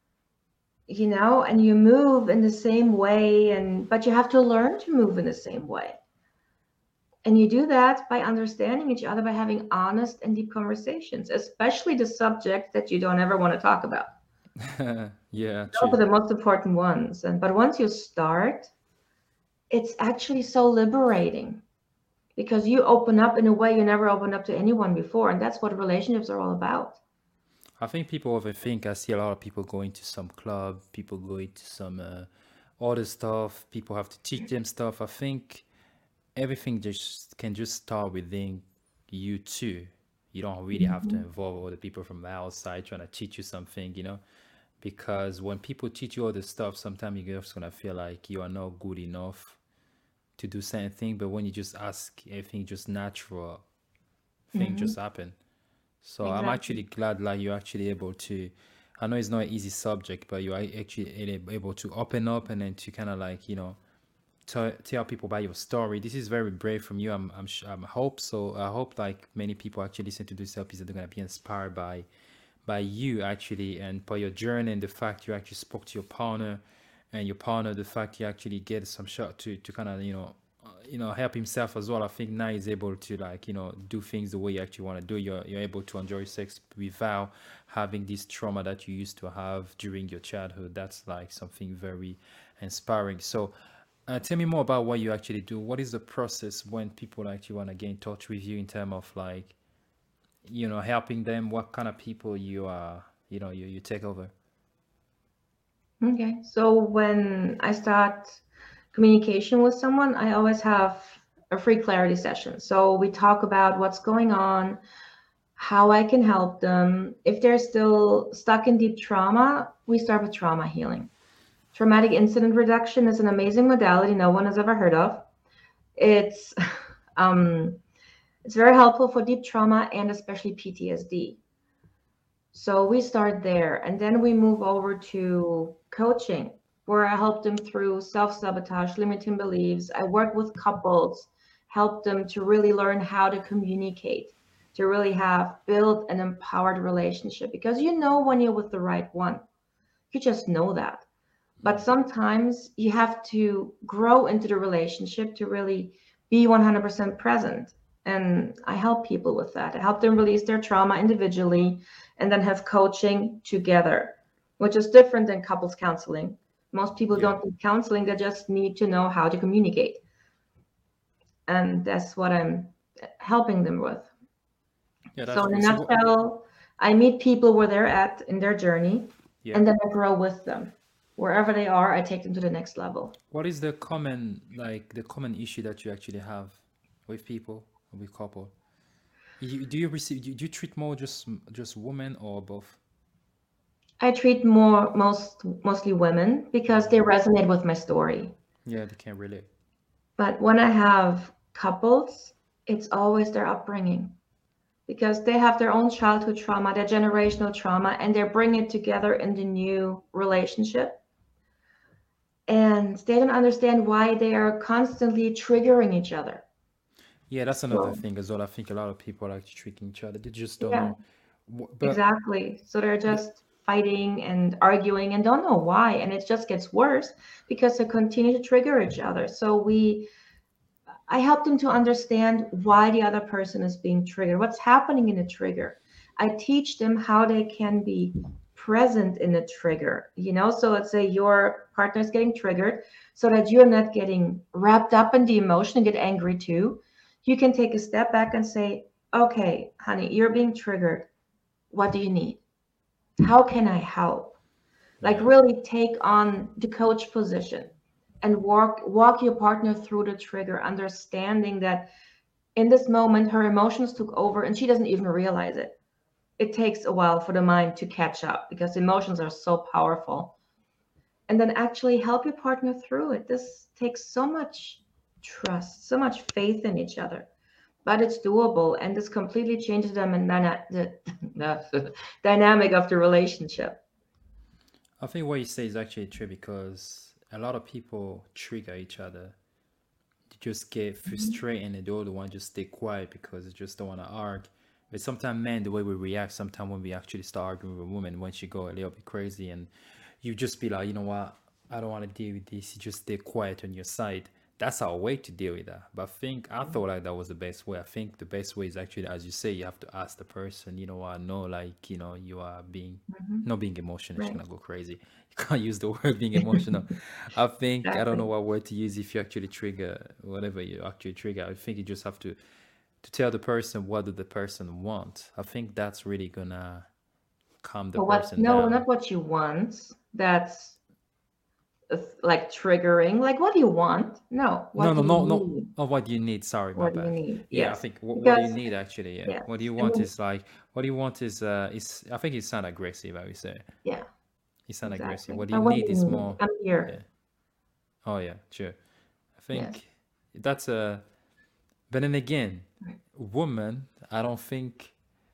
and you move in the same way, but you have to learn to move in the same way. And you do that by understanding each other, by having honest and deep conversations, especially the subjects that you don't ever want to talk about. Yeah, Those true. are the most important ones. But once you start, it's actually so liberating because you open up in a way you never opened up to anyone before. And that's what relationships are all about. I think people overthink. I see a lot of people going to some club, people going to some other stuff. People have to teach them stuff. I think everything just can just start within you too. You don't really have to Mhm. involve other people from the outside trying to teach you something, because when people teach you all this stuff, sometimes you're just gonna feel like you are not good enough to do certain thing. But when you just ask, everything just natural, thing Mhm. just happen. So I'm Exactly. actually glad like you're actually able to. I know it's not an easy subject, but you are actually able to open up and then to kind of like tell people about your story. This is very brave from you. I'm hope so. I hope like many people actually listen to this episode. They're gonna be inspired by you actually and by your journey and the fact you actually spoke to your partner and your partner, the fact you actually get some shot to kind of help himself as well. I think now he's able to like do things the way you actually want to do. You're able to enjoy sex without having this trauma that you used to have during your childhood. That's like something very inspiring. So tell me more about what you actually do. What is the process when people actually want to get in touch with you in terms of like helping them? What kind of people you are, you take over? Okay. So when I start communication with someone, I always have a free clarity session. So we talk about what's going on, how I can help them. If they're still stuck in deep trauma, we start with trauma healing. Traumatic incident reduction is an amazing modality no one has ever heard of. It's um, it's very helpful for deep trauma and especially PTSD. So we start there, and then we move over to coaching, where I help them through self-sabotage, limiting beliefs. I work with couples, help them to really learn how to communicate, to really have build an empowered relationship. Because when you're with the right one, you just know that. But sometimes you have to grow into the relationship to really be 100% present. And I help people with that. I help them release their trauma individually and then have coaching together, which is different than couples counseling. Most people Yeah, don't need counseling, they just need to know how to communicate. And that's what I'm helping them with. yeah, So, that's in a good. So what? nutshell, I meet people where they're at in their journey Yeah, and then I grow with them. Wherever they are, I take them to the next level. what is the common issue that you actually have with people, with couple? Do you treat more just women or both? I treat mostly women because they resonate with my story. Yeah, they can relate. But when I have couples, it's always their upbringing because they have their own childhood trauma, their generational trauma, and they bring it together in the new relationship. And they don't understand why they are constantly triggering each other. Yeah, that's another So, thing as well. I think a lot of people are actually tricking each other. They just don't yeah, know. But exactly. So they're the, just fighting and arguing and don't know why. And it just gets worse because they continue to trigger each other. So I help them to understand why the other person is being triggered, what's happening in a trigger. I teach them how they can be present in a trigger. So let's say your partner is getting triggered so that you're not getting wrapped up in the emotion and get angry too. You can take a step back and say, okay, honey, you're being triggered. What do you need? How can I help? Like yeah. really take on the coach position and walk your partner through the trigger, understanding that in this moment her emotions took over and she doesn't even realize it. It takes a while for the mind to catch up because emotions are so powerful. And then actually help your partner through it. This takes so much trust, so much faith in each other, but it's doable, and this completely changes the dynamic of the relationship. I think what you say is actually true because a lot of people trigger each other. They just get Mhm. frustrated and the other one just stay quiet because they just don't want to argue. But sometimes, men, the way we react, sometimes when we actually start arguing with a woman, when she go a little bit crazy, and you just be like, you know what, I don't want to deal with this. You just stay quiet on your side. That's our way to deal with that. But I thought like that was the best way. I think the best way is actually, as you say, you have to ask the person, you know what, no, like, you are being, Hmm. not being emotional. She's Right. gonna go crazy. You can't use the word being emotional. I think, I don't know Exactly. what word to use if you actually trigger whatever you actually trigger. I think you just have to tell the person what do the person want. I think that's really gonna calm the But what, person no, down. not what you want. That's like triggering. Like, what do you want? No, No, what do no, you no, no. need? Oh, what do you need? Sorry, my What do you bad. need? Yeah, I Yes. think what do you Because, need actually? Yeah, yes. what do you I want mean, is like what do you want is I think it sound aggressive. I would say yeah, it sound aggressive. exactly. What do you But what do need you is need? more. I'm Yeah. here. Oh yeah, sure. I Yes. think that's a. But then again, woman. I don't think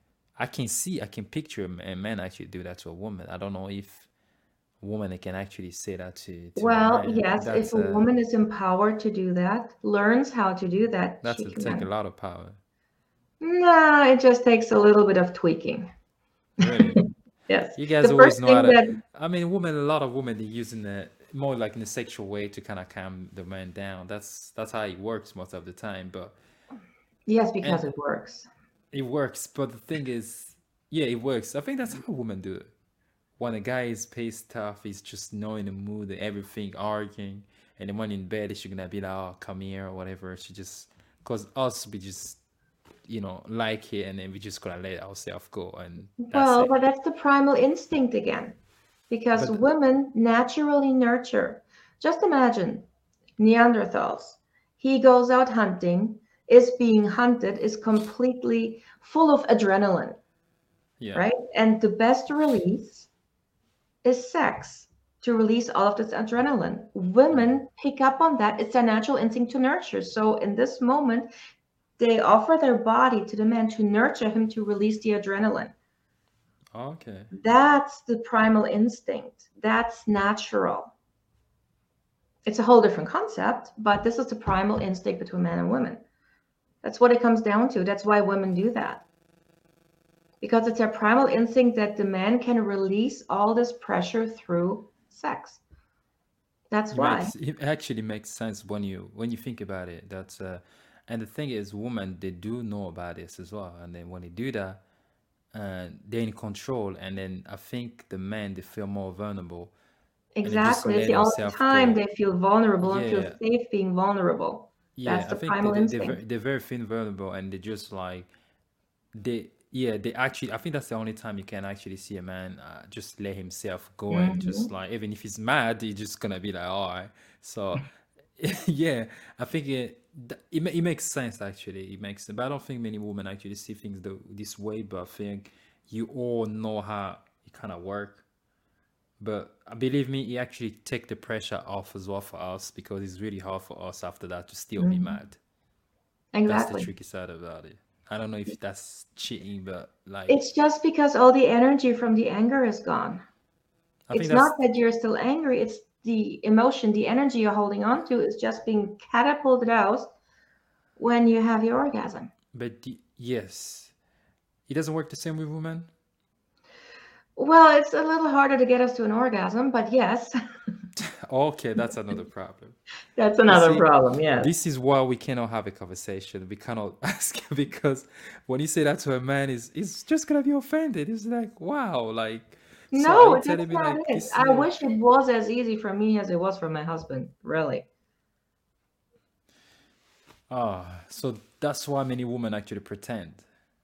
I can picture a man actually do that to a woman. I don't know if a woman can actually say that to a Well, man. yes, if a woman is empowered to do that, learns how to do that, That's she a take a can. lot of power. Nah, it just takes a little bit of tweaking. Really. Yes. You guys The first always know how thing to. that, I mean, women. A lot of women they're using it more like in a sexual way to kind of calm the man down. That's how it works most of the time. But yes, because and it works. it works. But the thing is, yeah, it works. I think that's how women do it. When a guy is pissed off, he's just knowing the mood and everything, arguing, and then when in bed, she's gonna be like, "Oh, come here" or whatever. She just, cause us, we just, like it, and then we just gonna let ourselves go, and that's Well, it. but that's the primal instinct again, because But women naturally nurture. Just imagine Neanderthals. He goes out hunting, is being hunted, is completely full of adrenaline, yeah, right? And the best release is sex to release all of this adrenaline. yeah. Women pick up on that. It's their natural instinct to nurture. So in this moment, they offer their body to the man to nurture him to release the adrenaline. Okay. That's the primal instinct. That's natural. It's a whole different concept, but this is the primal instinct between men and women. That's what it comes down to. That's why women do that. Because it's their primal instinct that the man can release all this pressure through sex. That's why. It actually makes sense when you think about it. That's and the thing is, women they do know about this as well, and then when they do that, they're in control, and then I think the men they feel more vulnerable, and they just Exactly. It's let the only themselves time go. they feel vulnerable and feel Yeah, safe being vulnerable. That's yeah. I the think they primal they instinct. they're very thin vulnerable, and they just like they actually I think that's the only time you can actually see a man just let himself go and just Hmm. like even if he's mad, he's just gonna be like, all right. So yeah, I think it makes sense actually. It makes sense, but I don't think many women actually see things this way. But I think you all know how it kind of work. But believe me, it actually take the pressure off as well for us because it's really hard for us after that to still be Hmm. mad. That's the Exactly. tricky side about it. I don't know if that's cheating, but like It's just because all the energy from the anger is gone. I think It's not that's that you're still angry, it's the emotion, the energy you're holding on to is just being catapulted out when you have your orgasm. yes, it doesn't work the same with women. Well, it's a little harder to get us to an orgasm, but yes, Okay, that's another problem. that's You another see, problem. Yes. this is why we cannot have a conversation. We cannot ask because when you say that to a man, is just gonna be offended. It's like, wow, like, so are No, you that's telling me not like it. this? I wish it was as easy for me as it was for my husband, really. So that's why many women actually pretend.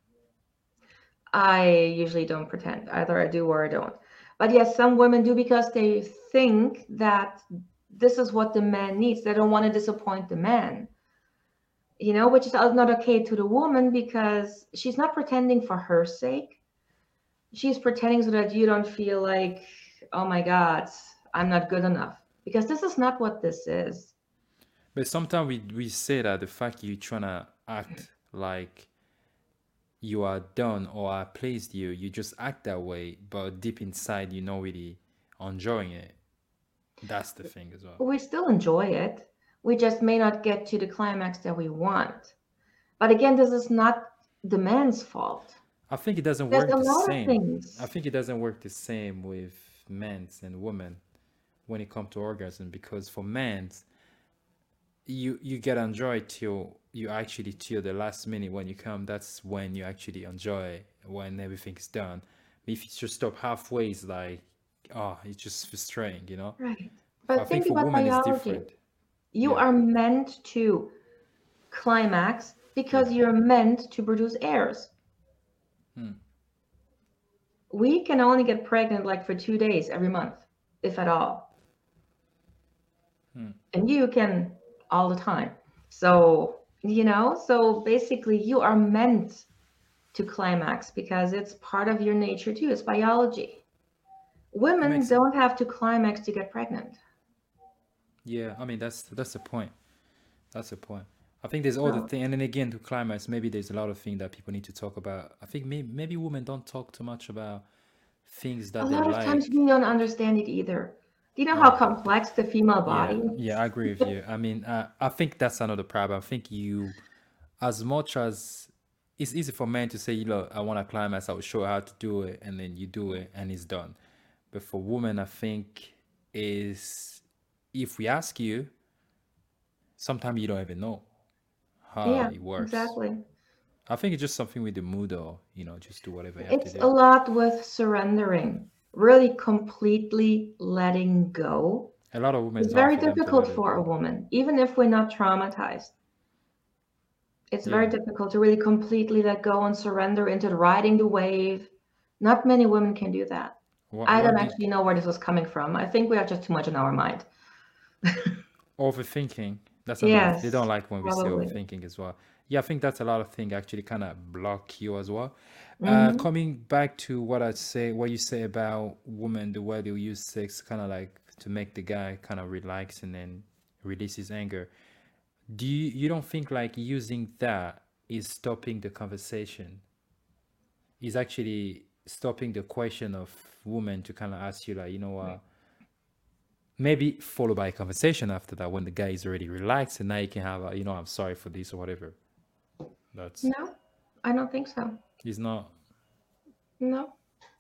I usually don't pretend. Either I do or I don't. But yes, some women do because they think that this is what the man needs. They don't want to disappoint the man, which is not okay to the woman because she's not pretending for her sake. She's pretending so that you don't feel like, oh my God, I'm not good enough. Because this is not what this is. But sometimes we say that the fact you trying to act like you are done or I pleased you, you just act that way, but deep inside you're not really enjoying it. That's the thing as well. We still enjoy it. We just may not get to the climax that we want. But again, this is not the man's fault. I think it doesn't There's work a the lot of same. I things. think it doesn't work the same with men's and women when it comes to orgasm, because for men's, you get enjoy till you actually till the last minute when you come. That's when you actually enjoy when everything's done. If you just stop halfway, it's like, oh, it's just frustrating, you know. Right. I But think think for about women it's biology. different. You Yeah. are meant to climax Yeah. because you're meant to produce heirs. Hmm. We can only get pregnant like for 2 days every month, if at all. Hmm. And you can all the time. So, so basically you are meant to climax because it's part of your nature too. It's biology. It Women makes don't have to climax to get pregnant. yeah. I mean that's the point. That's the point. I think there's all the So thing, and then again to climax, maybe there's a lot of things that people need to talk about. I think maybe women don't talk too much about things a that they lot of times like. we don't understand it either. Do you know how Yeah, complex the female yeah, body yeah. I agree with you. I mean, I think that's another problem. I think you, as much as it's easy for men to say, I want to climax, I will show you how to do it, and then you do it, and it's done. But for women, I think is if we ask you, sometimes you don't even know how Yeah, it works. exactly. I think it's just something with the mood, or just do whatever you have to It's do. a lot with surrendering, really completely letting go. A lot of women It's it's hard very for them to let difficult it for a go. woman, even if we're not traumatized. It's very Yeah. difficult to really completely let go and surrender into riding the wave. Not many women can do that. What I what don't did actually know where this was coming from. I think we have just too much in our mind. overthinking? That's another. They don't Yes, like when we say probably. overthinking as well. Yeah, I think that's a lot of things actually kind of block you as well. Hmm. Coming back to what you say about women, the way they use sex, kind of like to make the guy kind of relax and then release his anger. Do you don't think like using that is stopping the conversation? Is actually stopping the question of women to kind of ask you like, maybe followed by a conversation after that when the guy is already relaxed and now you can have a, I'm sorry for this or whatever. That's No, I don't think so. He's not. No.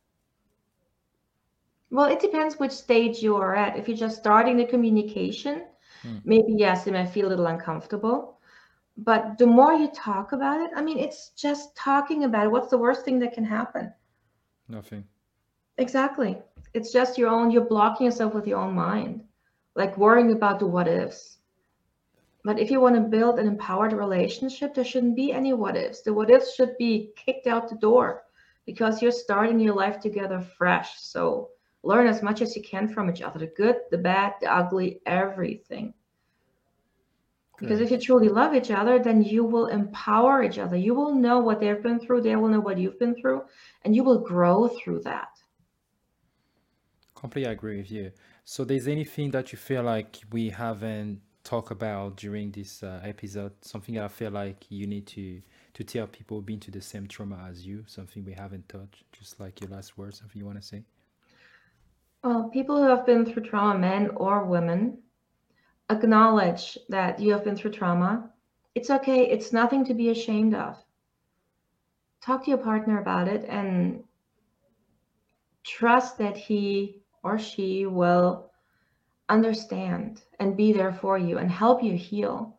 Well, it depends which stage you are at. If you're just starting the communication, Hmm, maybe yes, it might feel a little uncomfortable. But the more you talk about it, I mean, it's just talking about it. What's the worst thing that can happen? nothing. Exactly. It's just you're blocking yourself with your own mind, like worrying about the what ifs. But if you want to build an empowered relationship, there shouldn't be any what ifs. The what ifs should be kicked out the door because you're starting your life together fresh. So learn as much as you can from each other, the good, the bad, the ugly, everything. Because if you Great. truly love each other, then you will empower each other. You will know what they've been through, they will know what you've been through, and you will grow through that. Completely agree with you. So, there's anything that you feel like we haven't talked about during this episode? Something that I feel like you need to tell people been to the same trauma as you? Something we haven't touched? Just like your last words, something you want to say? Well, people who have been through trauma, men or women, acknowledge that you have been through trauma. It's okay, it's nothing to be ashamed of. Talk to your partner about it and trust that he or she will understand and be there for you and help you heal.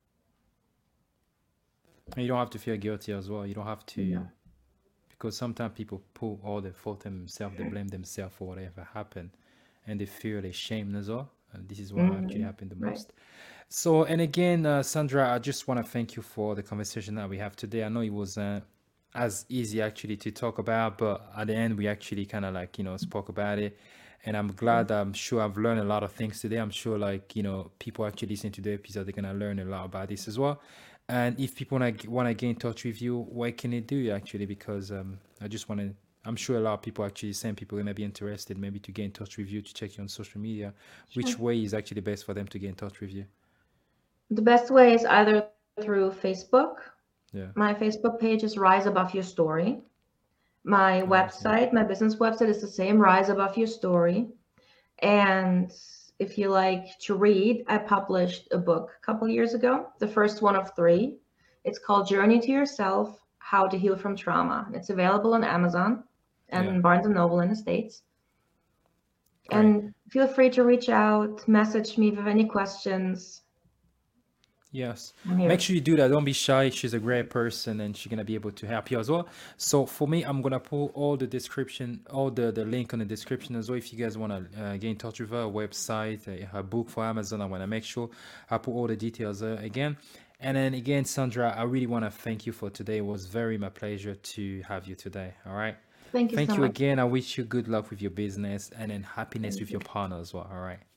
And you don't have to feel guilty as well. You don't have to, No. because sometimes people pull all the fault on themselves, they blame themselves for whatever happened, and they feel ashamed as well. And this is what actually Mhm. happened the Right. most. So, and again, Sandra, I just want to thank you for the conversation that we have today. I know it was as easy actually to talk about, but at the end, we actually kind of like, spoke about it. And I'm Sure. glad, I'm sure I've learned a lot of things today. I'm sure, like, people actually listening to the episode, they're going to learn a lot about this as well. And if people want to get in touch with you, what can they do actually? Because I just want to, I'm sure a lot of people actually, same people are going to be interested maybe to get in touch with you, to check you on social media. Which Sure. way is actually best for them to get in touch with you? The best way is either through Facebook. Yeah. My Facebook page is Rise Above Your Story. My Okay. website, my business website is the same, Rise Above Your Story. And if you like to read, I published a book a couple years ago, the first one of three. It's called Journey to Yourself. How to Heal from Trauma. It's available on Amazon Yeah, and Barnes and Noble in the States. great. And feel free to reach out, message me if you have any questions. Yes. I'm Make here. sure you do that. Don't be shy. She's a great person and she's gonna be able to help you as well. So for me, I'm gonna put all the description, all the link on the description as well. If you guys wanna get in touch with her website, her book for Amazon, I wanna make sure I put all the details again. And then again, Sandra, I really wanna thank you for today. It was very my pleasure to have you today. All right. Thank you so Thank you much. again. I wish you good luck with your business and then happiness Thank with you. your partner as well. All right.